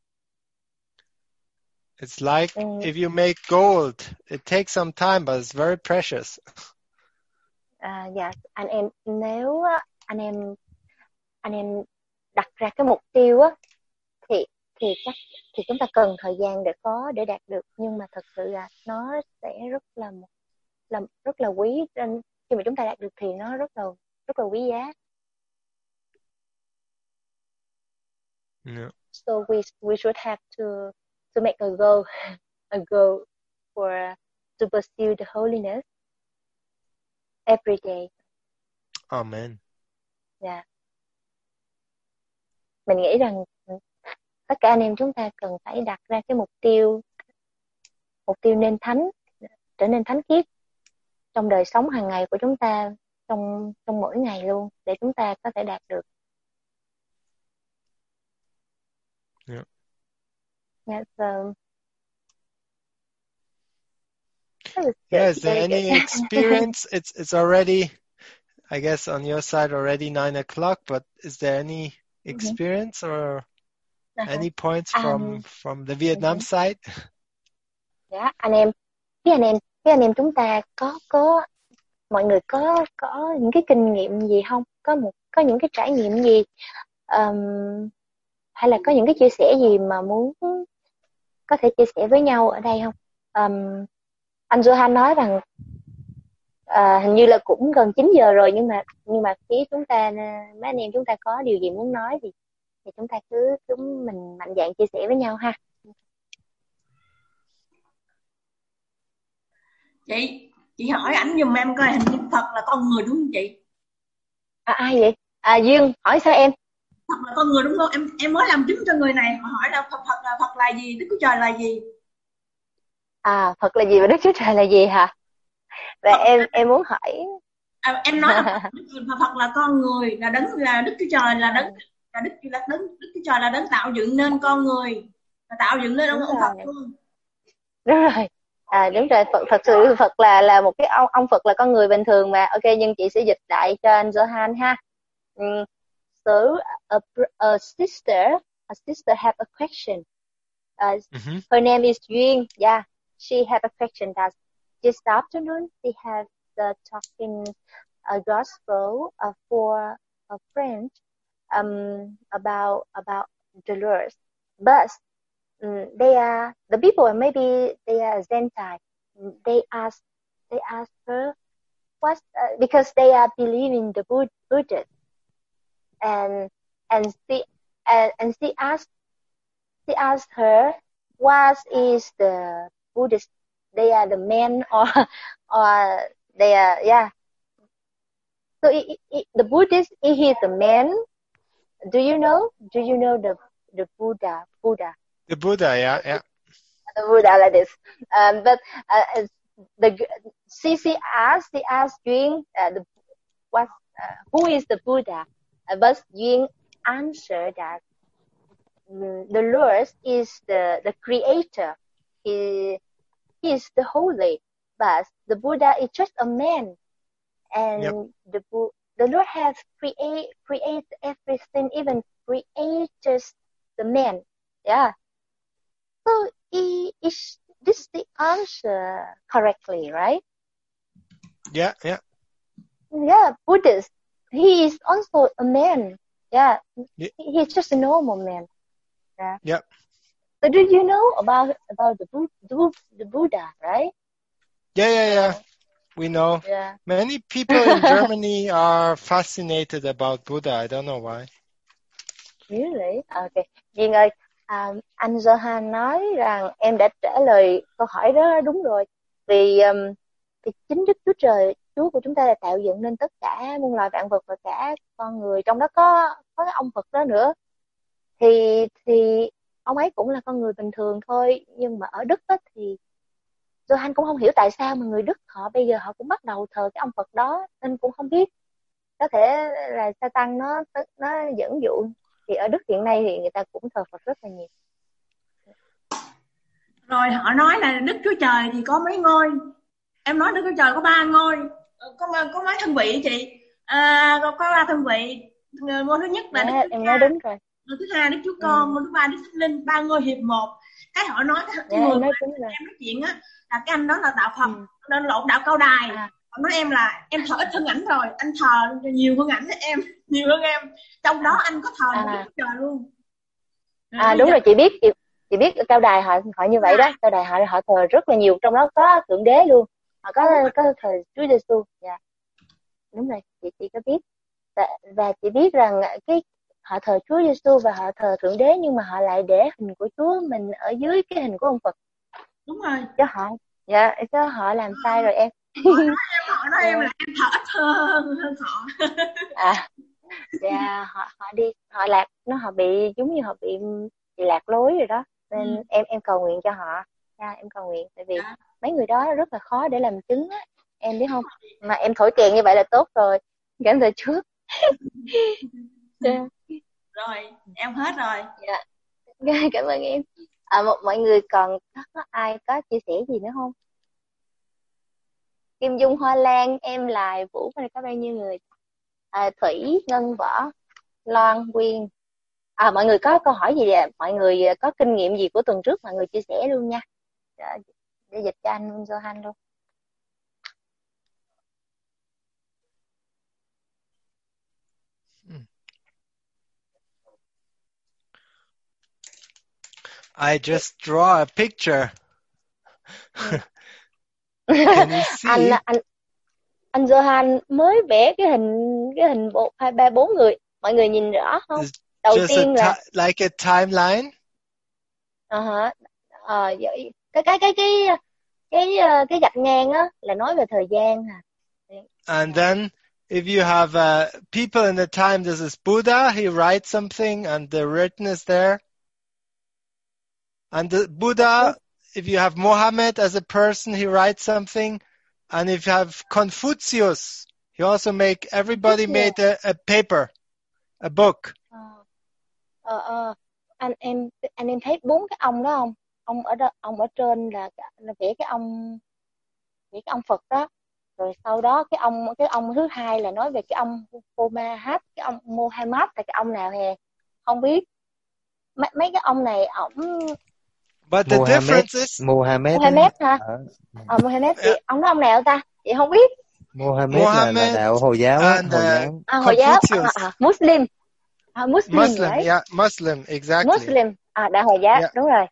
It's like if you make gold, it takes some time, but it's very precious. Dạ, anh em nếu anh em đặt ra cái mục tiêu á thì chúng ta cần thời gian để đạt được, nhưng mà thật sự là nó sẽ rất là quý. Khi mà chúng ta đạt được thì nó rất là quý giá. Yeah. So we should have to make a goal for to pursue the holiness every day. Amen. Yeah. Mình nghĩ rằng tất cả anh em chúng ta cần phải đặt ra cái mục tiêu nên thánh, trở nên thánh khiết trong đời sống hàng ngày của chúng ta, trong mỗi ngày luôn, để chúng ta có thể đạt được. Yeah. Yeah, Is there any experience? It's already, I guess, on your side already 9 o'clock, but is there any experience or any points from the Vietnam side? Dạ, phía anh em chúng ta có mọi người có những cái kinh nghiệm gì không? Có những cái trải nghiệm gì, hay là có những cái chia sẻ gì mà muốn có thể chia sẻ với nhau ở đây không? Anh Johan nói rằng hình như là cũng gần 9 giờ rồi, nhưng mà phía chúng ta, mấy anh em chúng ta có điều gì muốn nói thì chúng ta cứ mình mạnh dạn chia sẻ với nhau ha. Chị hỏi ảnh giùm em coi, hình như Phật là con người đúng không chị? Ai vậy? Duyên hỏi sao em? Phật là con người đúng không? Em mới làm chứng cho người này, họ hỏi là Phật là gì, Đức Chúa Trời là gì? Phật là gì và Đức Chúa Trời là gì hả? Và em muốn hỏi. Em nói là Phật là con người, là Đức Chúa Trời là Đức Chúa Trời là đấng tạo dựng nên con người, là tạo dựng nên ông Phật luôn. Đúng rồi. Đúng rồi, thật sự Phật là một cái ông Phật là con người bình thường mà. Ok, nhưng chị sẽ dịch lại cho anh Johan ha. So a sister have a question. Her name is Duyên. Yeah, she had a question that this afternoon they have the talking gospel for a friend about the Lord, but the people, maybe they are Gentile. They ask her what, because they are believing the Buddha, and she asked her what is the Buddhist. They are the men or they are So the Buddhist, he is the man. Do you know the Buddha? The Buddha, yeah. The Buddha like this. But she asked Duyên who is the Buddha? But Duyên answered that the Lord is the creator. He is the holy, but the Buddha is just a man, and the Lord has created everything, even created the man. Yeah. So is this the answer correctly, right? Yeah. Yeah, Buddhist. He is also a man. Yeah. He's just a normal man. Yeah. Yeah. So do you know about the Buddha, right? Yeah. We know. Yeah. Many people in Germany are fascinated about Buddha. I don't know why. Really? Okay. Duyên ơi, anh Johan nói rằng em đã trả lời câu hỏi đó đúng rồi. Vì chính Đức Chúa Trời, Chúa của chúng ta là tạo dựng nên tất cả muôn loài vạn vật và cả con người, trong đó có cái ông Phật đó nữa. Thì ông ấy cũng là con người bình thường thôi, nhưng mà ở Đức á, thì Johan cũng không hiểu tại sao mà người Đức họ bây giờ họ cũng bắt đầu thờ cái ông Phật đó, nên cũng không biết. Có thể là Satan nó dẫn dụ. Thì ở Đức hiện nay thì người ta cũng thờ Phật rất là nhiều. Rồi họ nói là Đức Chúa Trời thì có mấy ngôi. Em nói Đức Chúa Trời có 3 ngôi. Có mấy thân vị chị? Có 3 thân vị. Ngôi thứ nhất là Đức Chúa em nói đúng rồi. Ngôi thứ hai Đức Chúa Con, ngôi thứ ba Đức Thánh Linh, 3 ngôi hiệp một. Cái họ nói cái người mà em nói chuyện á là cái anh đó là đạo Phật, nên lộn đạo Cao Đài. Họ nói em là em thờ ít hơn ảnh rồi, anh thờ nhiều hơn ảnh, em nhiều hơn em, trong đó anh có thờ Đức Chúa Trời luôn. Đúng rồi, chị biết cao đài họ như vậy đó, cao đài họ thờ rất là nhiều, trong đó có thượng đế luôn, họ có thờ Chúa Giêsu. Dạ đúng rồi, chị có biết, và chị biết rằng cái họ thờ Chúa Giêsu và họ thờ thượng đế, nhưng mà họ lại để hình của Chúa mình ở dưới cái hình của ông Phật. Đúng rồi, cho họ làm sai rồi em. Họ nói em là em thờ ít hơn họ. Họ bị giống như họ bị lạc lối rồi đó, nên em cầu nguyện cho họ. Em cầu nguyện, tại vì mấy người đó rất là khó để làm chứng á, em biết không, mà em thổi kèn như vậy là tốt rồi, cảm ơn Chúa. Rồi em hết rồi. Cảm ơn em. Mọi người còn có ai có chia sẻ gì nữa không? Kim Dung, Hoa Lan, em Lại, Vũ, có bao nhiêu người? Thủy, Ngân, Võ, Loan, Quyên. Mọi người có câu hỏi gì vậy? Mọi người có kinh nghiệm gì của tuần trước mọi người chia sẻ luôn nha, để dịch cho anh Johan luôn. I just draw a picture. Can you see? Anh Johan mới vẽ cái hình 1, 2, 3, 4 người. Mọi người nhìn rõ không? Đầu just tiên là like a timeline. Cái gạch ngang á là nói về thời gian hả? And then if you have people in the time, this is Buddha, he writes something and the written is there. And the Buddha, if you have Mohammed as a person, he writes something. And if you have Confucius, he also everybody made a paper, a book. Anh em thấy 4 cái ông đó không? Ông ở trên là vẽ cái ông Phật đó. Rồi sau đó cái ông thứ hai là nói về cái ông Mohammed, cái ông Mohammed là cái ông nào hè? Không biết. Mấy cái ông này But the difference is Mohammed hả? Mohammed thì ông đó ông nào ta? Chị không biết. Mohammed là đạo Hồi giáo á, Hồi giáo. Muslim. Muslim, right? yeah, Muslim, exactly. Muslim, đạo Hồi giáo, đúng rồi.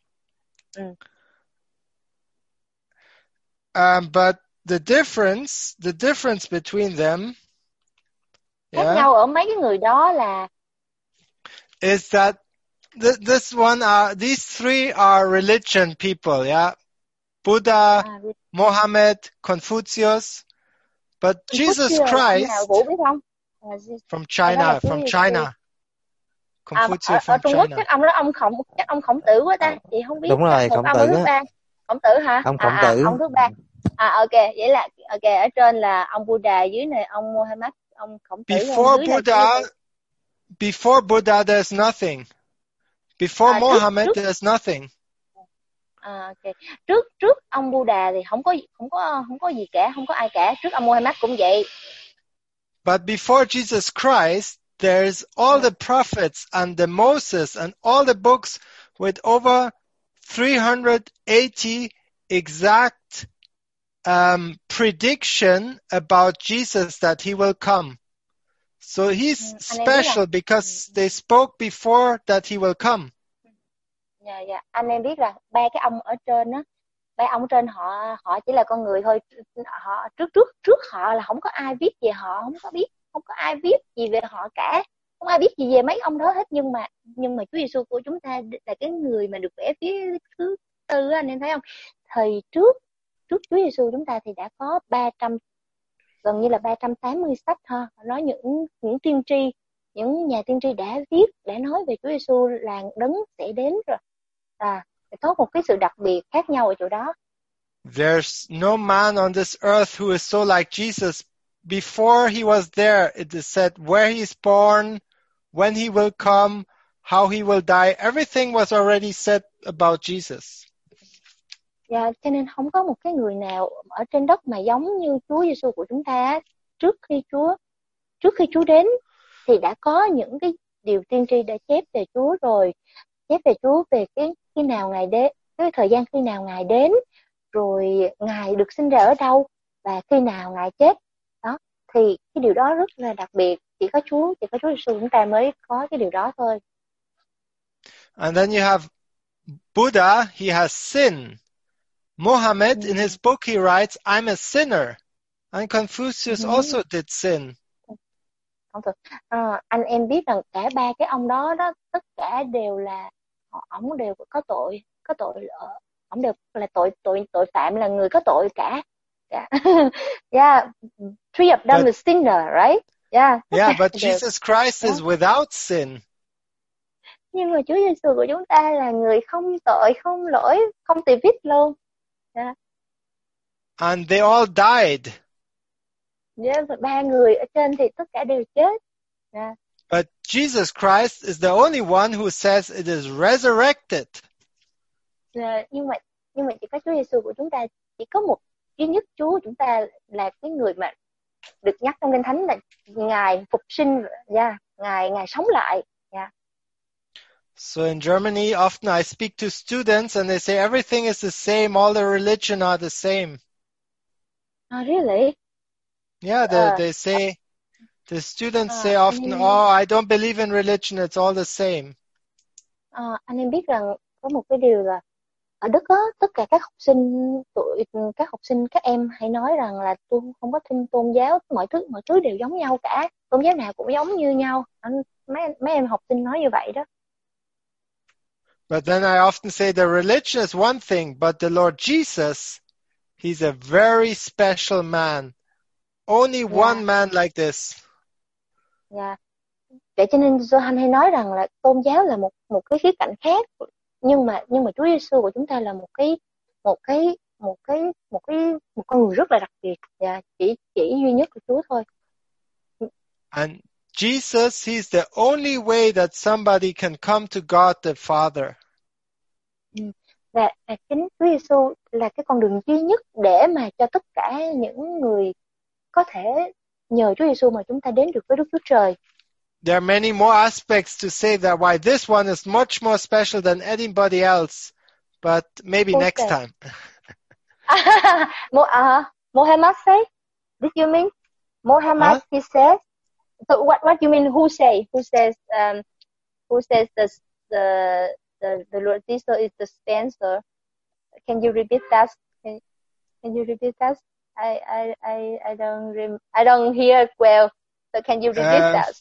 But the difference between them, khác nhau ở mấy cái người đó là is that these three are religion people, yeah. Buddha, Mohammed, Confucius, but Jesus Christ from China. Confucius from Trung China. Quốc chắc ông đó ông Khổng Tử quá ta, chị không biết. Đúng rồi, Khổng Tử á. Khổng Tử hả? Ông Khổng Tử. Ông thứ ba. Ok, vậy là ở trên là ông Buddha, dưới này ông Mohammed, ông Khổng Tử. Before Buddha there's nothing. Before Mohammed there's nothing. Okay. Trước ông Buddha thì không có gì cả, không có ai cả. Trước ông Mohammed cũng vậy. But before Jesus Christ, there's all the prophets and the Moses and all the books with over 380 exact prediction about Jesus that he will come. So he's special because they spoke before that he will come. Dạ. Anh em biết là ba cái ông ở trên á, ba ông ở trên họ chỉ là con người thôi. Họ trước họ là không có ai biết về họ, không có ai biết gì về họ cả, không ai biết gì về mấy ông đó hết. Nhưng mà Chúa Giêsu của chúng ta là cái người mà được vẽ phía thứ tư, anh em thấy không? Thời trước Chúa Giêsu chúng ta thì đã có gần như là 380 sách ha, nói những tiên tri, những nhà tiên tri đã nói về Chúa Giêsu là đấng sẽ đến rồi. Có một cái sự đặc biệt khác nhau ở chỗ đó. There's no man on this earth who is so like Jesus. Before he was there, it is said where he is born, when he will come, how he will die. Everything was already said about Jesus. Dạ, cho nên không có một cái người nào ở trên đất mà giống như Chúa Giêsu của chúng ta. Trước khi Chúa đến thì đã có những cái điều tiên tri đã chép về Chúa rồi, chép về Chúa về cái khi nào Ngài đến, cái thời gian khi nào Ngài đến, rồi Ngài được sinh ra ở đâu, và khi nào Ngài chết đó, thì cái điều đó rất là đặc biệt, chỉ có Chúa Giêsu chúng ta mới có cái điều đó thôi. And then you have Buddha, he has sin. Mohammed, in his book, he writes, I'm a sinner. And Confucius also did sin. Anh em biết rằng cả ba cái ông đó tất cả đều là ổng đều có tội, ổng đều là tội phạm, là người có tội cả. Yeah. Yeah. Three of them is sinner, right? Yeah. Yeah, but Jesus Christ is without sin. Nhưng mà Chúa Giêsu của chúng ta là người không tội, không lỗi, không tì vết luôn. Yeah. And they all died. Yeah, ba người ở trên thì tất cả đều chết. Yeah. But Jesus Christ is the only one who says it is resurrected. Nhưng mà chỉ có Chúa Giêsu của chúng ta, chỉ có một duy nhất Chúa của chúng ta là cái người mà được nhắc trong Kinh Thánh là Ngài phục sinh, Ngài sống lại. Yeah. So in Germany, often I speak to students and they say everything is the same, all the religion are the same. Oh, really? Yeah, they say, the students say often, I don't believe in religion, it's all the same. Anh em biết rằng có một cái điều là ở Đức á, tất cả các học sinh các em hay nói rằng là tôi không có tin tôn giáo, mọi thứ đều giống nhau cả, tôn giáo nào cũng giống như nhau. Mấy em học sinh nói như vậy đó. But then I often say the religion is one thing, but the Lord Jesus, he's a very special man. Only one man like this. Yeah. Vậy cho nên Gioan hay nói rằng là tôn giáo là một cái khía cạnh khác, nhưng mà Chúa Giêsu của chúng ta là một con người rất là đặc biệt, chỉ duy nhất của Chúa thôi. And Jesus, he's the only way that somebody can come to God the Father. Và chính Chúa Giêsu là cái con đường duy nhất để mà cho tất cả những người có thể nhờ Chúa Giêsu mà chúng ta đến được với Đức Chúa Trời. There are many more aspects to say that why this one is much more special than anybody else, but maybe next time. Muhammad say? Did you mean Muhammad? He says. So what you mean? Who says the Lord Jesus is the Spencer? Can you repeat that? Can you repeat that? I don't hear well. So can you repeat that?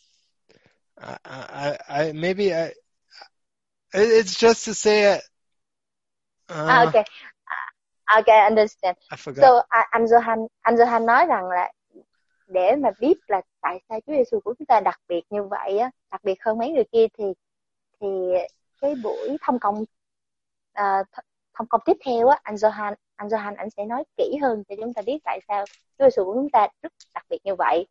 It's just to say. Okay. Okay, I understand. I forgot. So anh Johan nói rằng là để mà biết là tại sao Chúa Giêsu của chúng ta đặc biệt như vậy á, đặc biệt hơn mấy người kia, thì cái buổi thông công tiếp theo á, anh Johan anh sẽ nói kỹ hơn để chúng ta biết tại sao Chúa Giêsu của chúng ta rất đặc biệt như vậy.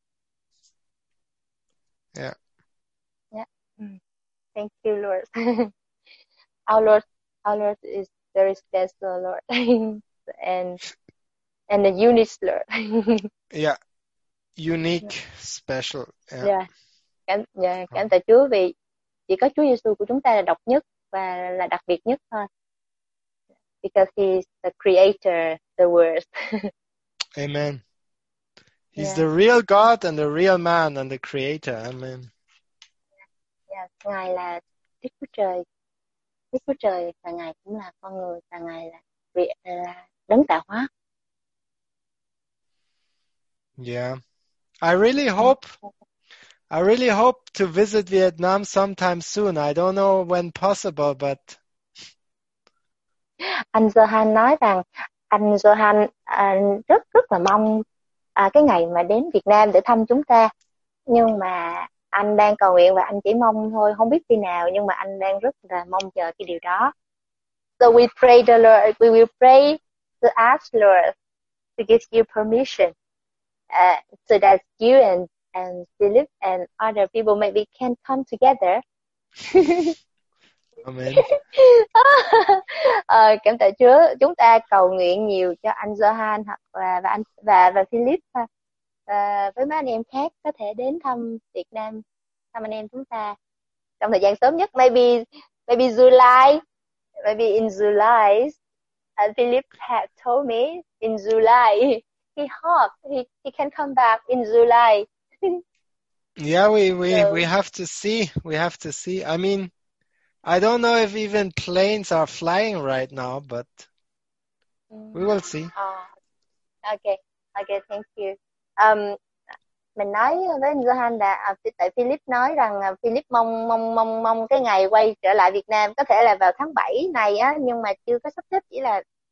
Yeah. Yeah. Thank you, Lord. Our Lord is very special, Lord, and a unique Lord. Yeah, unique, special. Yeah. Cảm tạ Chúa vì chỉ có Chúa Giêsu của chúng ta là độc nhất và là đặc biệt nhất thôi. Because he is the creator, the world. Amen. He's the real God and the real man and the creator. Amen. Yeah. Ngài là Đức Chúa Trời. Đức Chúa Trời và Ngài cũng là con người và Ngài là đấng tạo hóa. Yeah. I really hope to visit Vietnam sometime soon. I don't know when possible, but anh Johan nói rằng anh Johan rất là mong cái ngày mà đến Việt Nam để thăm chúng ta, nhưng mà anh đang cầu nguyện và anh chỉ mong thôi, không biết khi nào, nhưng mà anh đang rất là mong chờ cái điều đó. So we pray the Lord, we will pray to ask Lord to give you permission, so that you and Philip and other people maybe can come together. Amen. Cảm tạ Chúa, chúng ta cầu nguyện nhiều cho anh Johan và Philip và với mấy anh em khác có thể đến thăm Việt Nam, thăm anh em chúng ta trong thời gian sớm nhất, maybe July, maybe in July. And Philip had told me in July he hoped he can come back in July. Yeah, we have to see. We have to see. I mean, I don't know if even planes are flying right now, but we will see. Okay, thank you. Mình nói với anh Johan là tại Philip nói rằng Philip mong cái ngày quay trở lại Việt Nam có thể là vào tháng 7 này á, nhưng mà chưa có sắp xếp, chỉ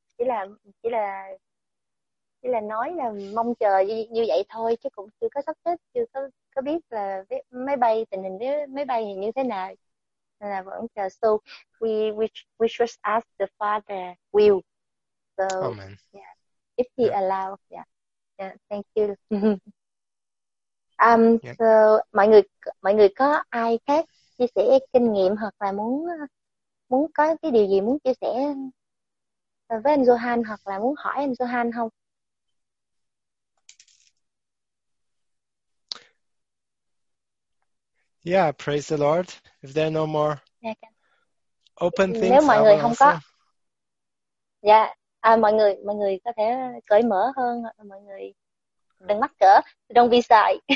là nói là mong chờ như vậy thôi, chứ cũng chưa có sắp xếp, chưa có biết là máy bay, tình hình với máy bay thì như thế nào, nên là vẫn chờ. So we just ask the Father will. So Amen. yeah, if he allow, yeah, thank you. So mọi người có ai khác chia sẻ kinh nghiệm hoặc là muốn có cái điều gì muốn chia sẻ với anh Johan hoặc là muốn hỏi anh Johan không? Yeah, praise the Lord. If there are no more open things, Nếu mọi người không also. có, mọi người có thể cởi mở hơn, mọi người đừng mắc cỡ, don't be shy.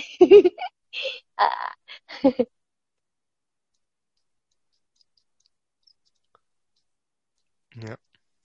Yeah.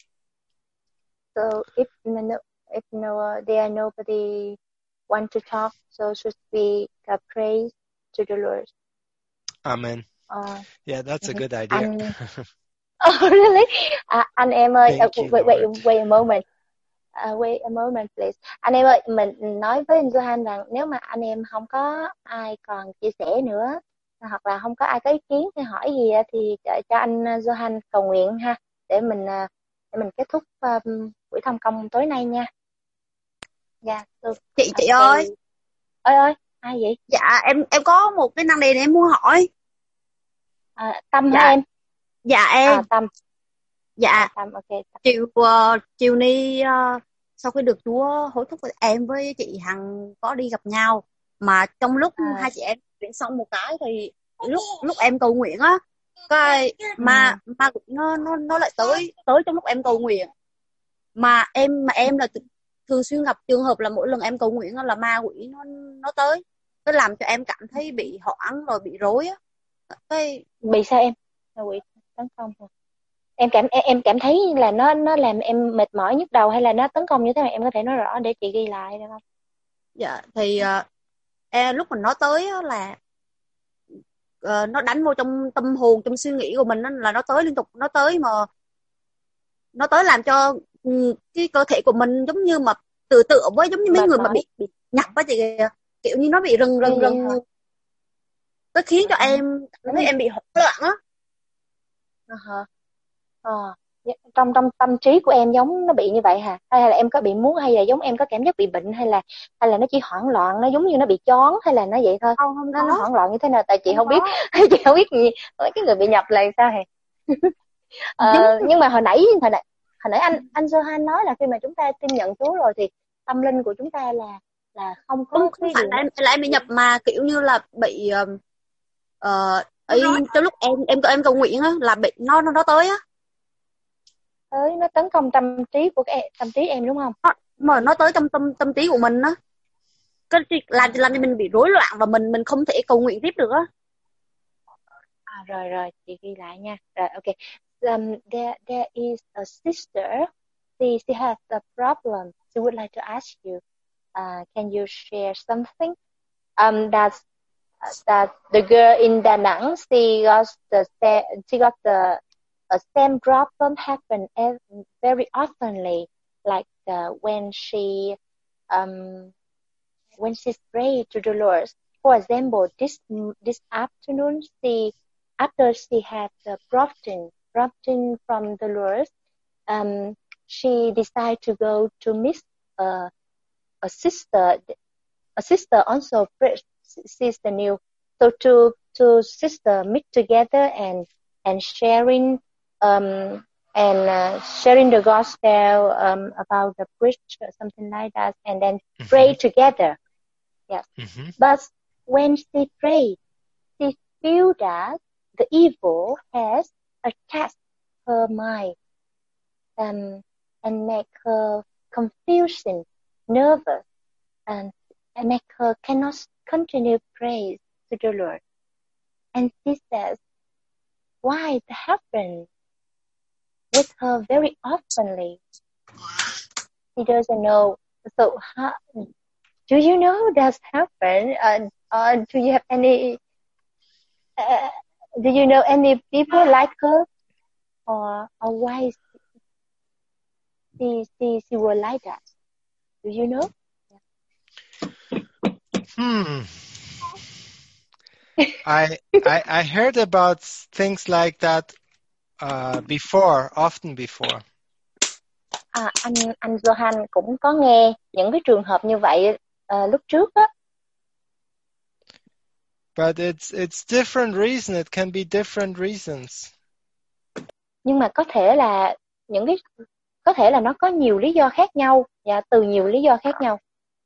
So if there are nobody want to talk, so should we praise to the Lord? Amen. Yeah, that's a good idea. Oh really? Anh em ơi, wait a moment. Wait a moment please. Anh em ơi, mình nói với anh Johan rằng nếu mà anh em không có ai còn chia sẻ nữa, hoặc là không có ai có ý kiến hay hỏi gì thì cho anh Johan cầu nguyện ha, để mình kết thúc buổi thăm công tối nay nha. Dạ. Chị ơi. Ơi, ai vậy? Dạ em có một cái năng đề này em muốn hỏi. Tâm hả em? Dạ em. Tâm. Dạ. Tâm, ok. Chiều nay sau khi được Chúa hối thúc, em với chị Hằng có đi gặp nhau, mà trong lúc hai chị em nguyện xong một cái thì lúc em cầu nguyện á, cái ma quỷ nó lại tới trong lúc em cầu nguyện, mà em là thường xuyên gặp trường hợp là mỗi lần em cầu nguyện là ma quỷ nó tới, nó làm cho em cảm thấy bị hoảng rồi bị rối á. Bị sao em? Ma quỷ tấn công hả? Em cảm thấy là nó làm em mệt mỏi nhức đầu, hay là nó tấn công như thế nào, em có thể nói rõ để chị ghi lại được không? Dạ thì lúc mình nói tới là nó đánh vô trong tâm hồn, trong suy nghĩ của mình là nó tới liên tục, nó tới mà nó tới làm cho cái cơ thể của mình giống như mà tự với giống như mấy người mà bị nhặt á chị kìa, kiểu như nó bị rần nó khiến cho em thấy em bị hỗn loạn á. Trong tâm trí của em giống nó bị như vậy hả? Hay là em có bị muốn, hay là giống em có cảm giác bị bệnh, hay là nó chỉ hoảng loạn, nó giống như nó bị choáng, hay là nó vậy thôi? Không nó hoảng loạn như thế nào? Tại chị không biết, chị không biết gì cái người bị nhập là sao hả? Nhưng mà hồi nãy anh Johan nói là khi mà chúng ta tin nhận Chúa rồi thì tâm linh của chúng ta là không có không phải là em bị nhập, mà kiểu như là bị trong lúc em cầu nguyện á là bị nó tới á, tới nó tấn công tâm trí của tâm trí em đúng không? Mà nó tới trong tâm trí của mình á, cái làm cho mình bị rối loạn và mình không thể cầu nguyện tiếp được á. Rồi chị ghi lại nha. Rồi ok. There is a sister. She has a problem. She would like to ask you. Can you share something? That the girl in Da Nang, she got the same problem happen very oftenly, like when she prayed to the Lord. For example, this afternoon, after she had broken from the Lord, she decided to go to meet a sister. A sister also preached. Sister New. So two sister meet together and sharing sharing the gospel about the preach or something like that, and then pray together. Yes. But when she prayed, she feel that the evil has attacked her mind and make her confusing nervous, and make her cannot continue praise to the Lord. And she says, why it happened with her very oftenly? She doesn't know. So do you know that's happened? Do you have any? Do you know any people like her, or why she was like that? Do you know? I heard about things like that before, often before. Anh Johan cũng có nghe những cái trường hợp như vậy lúc trước á. But it's different reason. It can be different reasons. Nhưng mà có thể là nó có nhiều lý do khác nhau, và từ nhiều lý do khác nhau.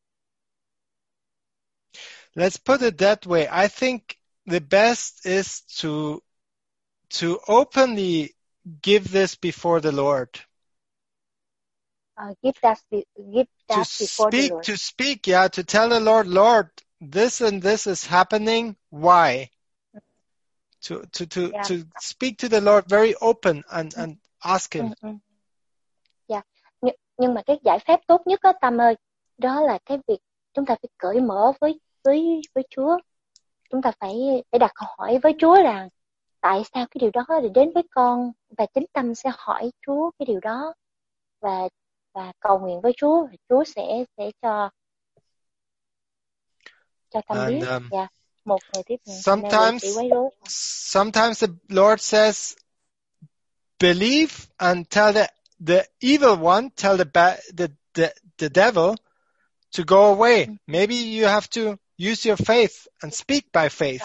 Let's put it that way. I think the best is to openly give this before the Lord. Give that before the Lord. To speak, to tell the Lord, Lord, this and this is happening. Why? To speak to the Lord very open and ask Him. Yeah. Nhưng mà cái giải pháp tốt nhất đó Tâm ơi, đó là cái việc chúng ta phải cởi mở với Chúa. Chúng ta phải đặt câu hỏi với Chúa rằng tại sao cái điều đó để đến với con, và chính Tâm sẽ hỏi Chúa cái điều đó và cầu nguyện với Chúa, và Chúa sẽ cho Tâm biết. Một người tiếp nữa. Sometimes the Lord says, believe and tell the evil one, tell the devil to go away. Maybe you have to use your faith and speak by faith.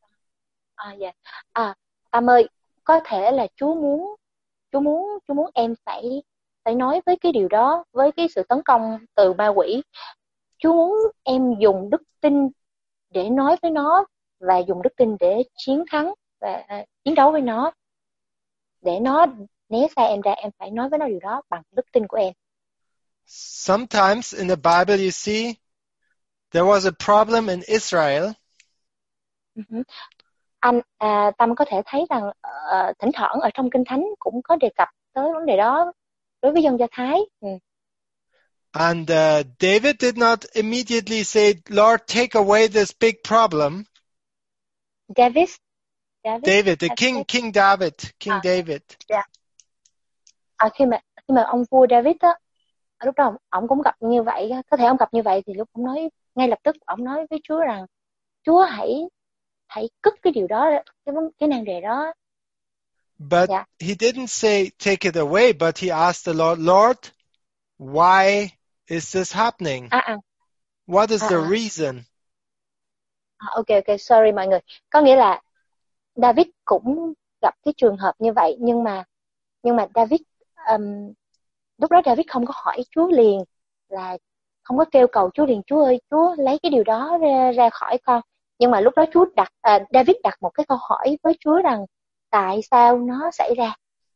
Tâm ơi, có thể là Chúa muốn em phải nói với cái điều đó, với cái sự tấn công từ ma quỷ. Chúa muốn em dùng đức tin để nói với nó, và dùng đức tin để chiến thắng và chiến đấu với nó. Để nó né xa em ra, em phải nói với nó điều đó bằng đức tin của em. Sometimes in the Bible you see there was a problem in Israel. Tâm có thể thấy rằng thỉnh thoảng ở trong Kinh Thánh cũng có đề cập tới vấn đề đó đối với dân Do Thái. And David did not immediately say, Lord, take away this big problem. David, the King David. Yeah. Khi mà ông vua David á, lúc đó ông cũng gặp như vậy, có thể ông gặp như vậy thì lúc ông nói ngay lập tức, ông nói với Chúa rằng Chúa hãy cất cái điều đó, cái nan đề đó. But he didn't say take it away, but he asked the Lord, why is this happening? What is the reason? Okay, sorry mọi người. Có nghĩa là David cũng gặp cái trường hợp như vậy, nhưng mà David lúc đó David không có hỏi Chúa liền, là không có kêu cầu Chúa liền, Chúa ơi, Chúa lấy cái điều đó ra khỏi con. Nhưng mà lúc đó David đặt một cái câu hỏi với Chúa rằng tại sao nó xảy ra.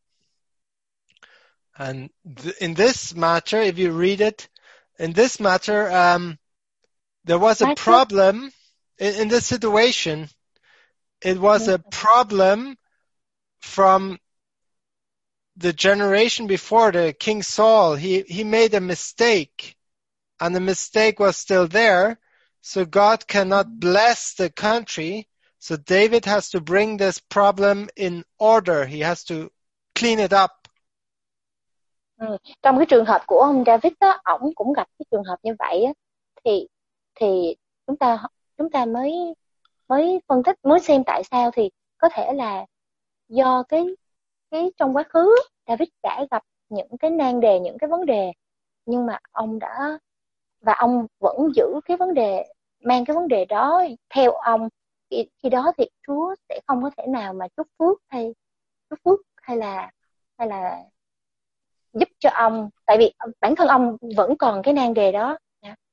And in this matter, if you read it, in this matter, there was a problem in this situation. It was a problem from the generation before, the King Saul. He made a mistake, and the mistake was still there. So God cannot bless the country. So David has to bring this problem in order. He has to clean it up. Trong cái trường hợp của ông David á, ổng cũng gặp cái trường hợp như vậy á, thì chúng ta mới phân tích, mới xem tại sao. Thì có thể là do cái trong quá khứ David đã gặp những cái nan đề, những cái vấn đề, nhưng mà ông vẫn giữ cái vấn đề, mang cái vấn đề đó theo ông. Khi đó thì Chúa sẽ không có thể nào mà chúc phước hay là giúp cho ông, tại vì bản thân ông vẫn còn cái nan đề đó.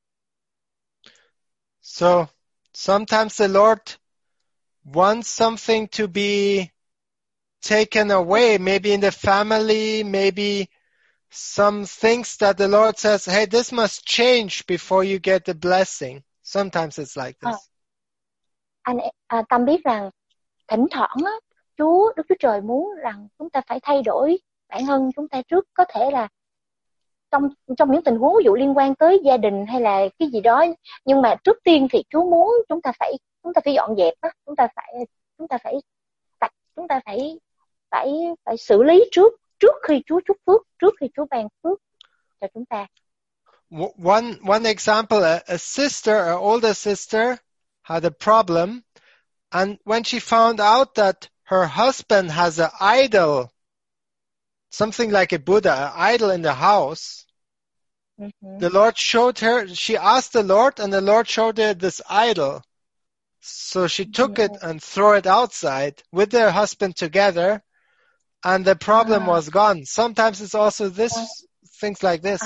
So sometimes the Lord wants something to be taken away, maybe in the family, maybe some things that the Lord says, hey, this must change before you get the blessing. Sometimes it's like this. Tâm biết rằng thỉnh thoảng á, Đức Chúa Trời muốn rằng chúng ta phải thay đổi bản thân chúng ta trước, có thể là trong những tình huống ví dụ liên quan tới gia đình hay là cái gì đó, nhưng mà trước tiên thì Chúa muốn chúng ta phải dọn dẹp á, chúng ta phải xử lý trước khi Chúa chúc phước, trước khi Chúa ban phước cho chúng ta. One example, a sister, an older sister, had a problem, and when she found out that her husband has an idol, something like a Buddha, an idol in the house, the Lord showed her, she asked the Lord, and the Lord showed her this idol. So she took it and threw it outside with her husband together, and the problem was gone. Sometimes it's also things like this.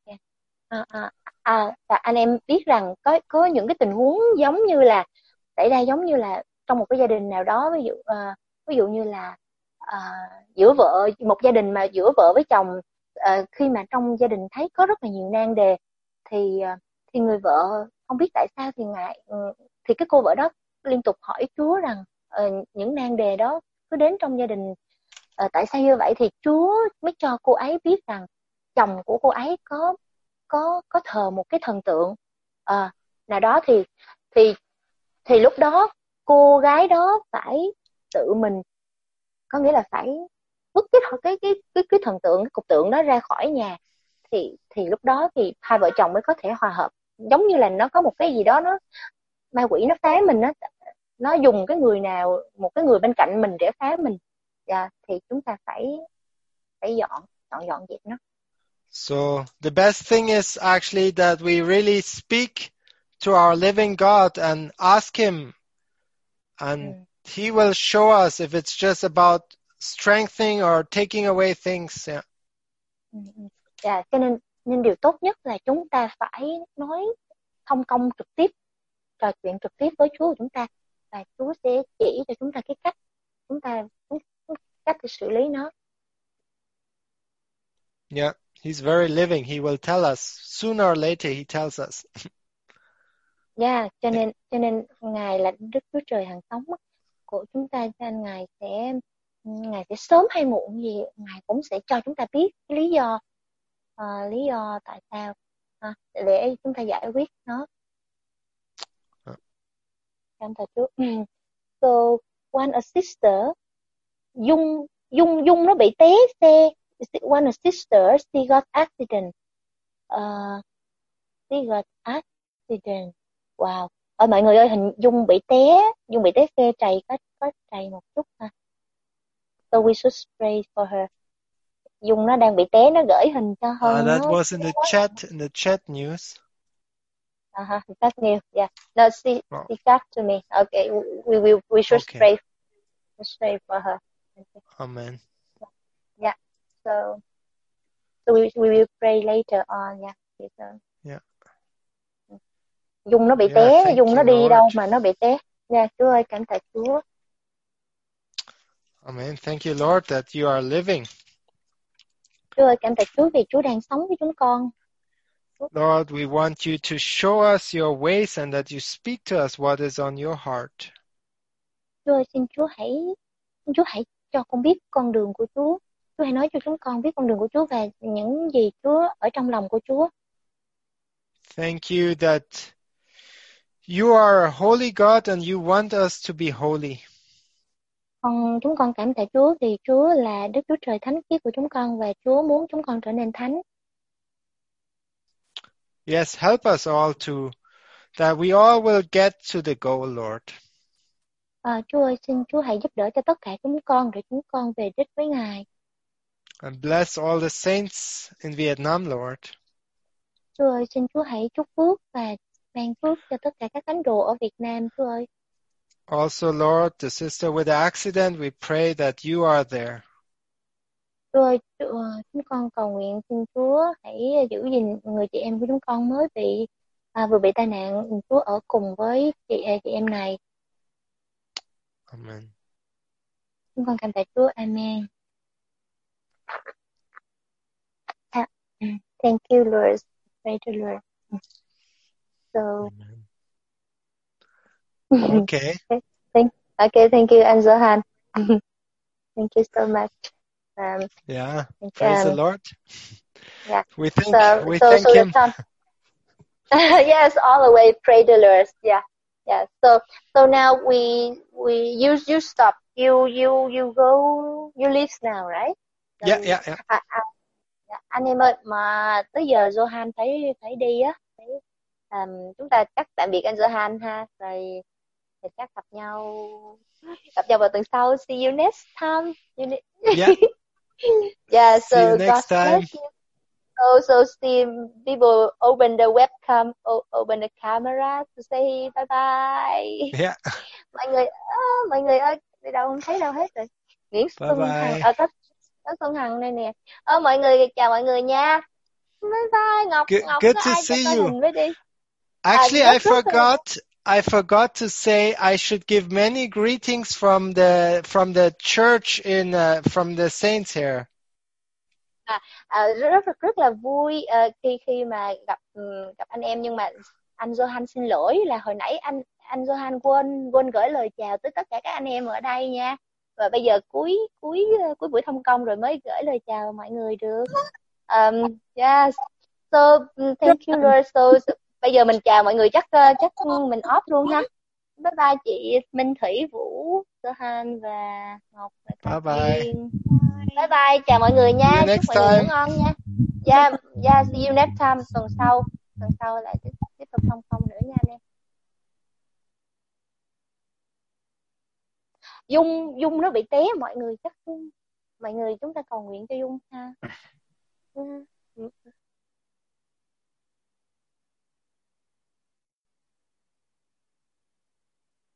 Và anh em biết rằng có những cái tình huống giống như là xảy ra giống như là trong một cái gia đình nào đó, ví dụ như là một gia đình mà giữa vợ với chồng, khi mà trong gia đình thấy có rất là nhiều nan đề, thì người vợ không biết tại sao thì cái cô vợ đó liên tục hỏi Chúa rằng những nan đề đó cứ đến trong gia đình, tại sao như vậy, thì Chúa mới cho cô ấy biết rằng chồng của cô ấy có thờ một cái thần tượng nào đó, thì lúc đó cô gái đó phải tự mình, có nghĩa là phải vứt cái thần tượng, cái cục tượng đó ra khỏi nhà, thì lúc đó thì hai vợ chồng mới có thể hòa hợp. Giống như là nó có một cái gì đó, nó ma quỷ nó phá mình, nó dùng một cái người bên cạnh mình để phá mình, thì chúng ta phải dọn dẹp nó. So the best thing is actually that we really speak to our living God and ask Him, and He will show us if it's just about strengthening or taking away things. Cho nên điều tốt nhất là chúng ta phải nói thông công trực tiếp, trò chuyện trực tiếp với Chúa của chúng ta, và Chúa sẽ chỉ cho chúng ta cái cách để xử lý nó. Yeah, He's very living. He will tell us sooner or later. He tells us. Cho nên Ngài là Đức Chúa Trời hằng sống của chúng ta, cho nên Ngài sẽ sớm hay muộn gì Ngài cũng sẽ cho chúng ta biết cái lý do tại sao, để chúng ta giải quyết nó. Cảm ơn Chúa. So one sister, Dung nó bị té xe. One sister, she got accident. Wow. Mọi người ơi, hình Dung bị té xe, có trầy một chút ha. So we should pray for her. Dung nó đang bị té, nó gửi hình cho hơn. That was in the chat news. That's new. Yeah. No, she got to me. Okay, we should pray for her. Amen. Yeah. So we will pray later on. Yeah. Yeah. Dung nó bị té, Dung nó đi Lord. Đâu mà nó bị té. Chúa ơi, cảm tạ Chúa. Amen. Thank you, Lord, that you are living. Chúa ơi, cảm tạ Chúa vì Chúa đang sống với chúng con. Lord, we want you to show us your ways and that you speak to us what is on your heart. Chúa ơi, xin Chúa hãy cho con biết con đường của Chúa. Chúa hãy nói cho chúng con biết con đường của Chúa và những gì Chúa ở trong lòng của Chúa. Thank you that you are a holy God and you want us to be holy. Chúng con cảm tạ Chúa vì Chúa là Đức Chúa Trời thánh khiết của chúng con và Chúa muốn chúng con trở nên thánh. Yes, help us all that we all will get to the goal, Lord. Chúa ơi, xin Chúa hãy giúp đỡ cho tất cả chúng con để chúng con về đích với Ngài. And bless all the saints in Vietnam, Lord. Chúa ơi, xin Chúa hãy chúc phước và ban phước cho tất cả các thánh đồ ở Việt Nam, Chúa ơi. Also, Lord, the sister with the accident, we pray that you are there. Chúa ơi, chúng con cầu nguyện xin Chúa hãy giữ gìn người chị em của chúng con mới vừa bị tai nạn. Chúa ở cùng với chị em này. Amen. Chúng con cảm tạ Chúa. Amen. Thank you, Lord. Pray to Lord. So, Okay. thank you, anh Johan. Thank you so much. Yeah. Praise the Lord. Yeah. We thank So him. the time. Yes, all the way. Pray the Lord. Yeah. So now you stop. You go. You leave now, right? So, Yeah. anh em ơi, mà tới giờ Johan phải đi á. Chúng ta chắc tạm biệt anh Johan ha. Rồi chắc gặp nhau vào tuần sau. See you next time. Yeah. Yeah. See you So next God time. bless you. So see people open the webcam, open the camera to say bye bye. Yeah. Mọi người ơi, đi đâu không thấy đâu hết rồi. Nguyễn Xuân Hằng, có Xuân Hằng đây nè. Mọi người chào mọi người nha. Bye bye. Ngọc Good có to ai cho see coi you. hình với đi. Actually, I forgot to say I should give many greetings from the church from the saints here. Rất là vui khi mà gặp anh em, nhưng mà anh Johan xin lỗi là hồi nãy anh Johan quên gửi lời chào tới tất cả các anh em ở đây nha. Và bây giờ cuối buổi thông công rồi mới gửi lời chào mọi người được. Yes. So thank you Lord. So bây giờ mình chào mọi người, chắc mình off luôn ha. Bye bye chị Minh Thủy, Vũ, Johan và Ngọc và Bye bye. Bye bye, chào mọi người nha. Chúc mọi người ngủ time. ngon nha. Yeah, see you next time. Tuần sau lại tiếp tục thông công nữa nha anh em. Dung nó bị té mọi người, chắc mọi người chúng ta cầu nguyện cho Dung ha.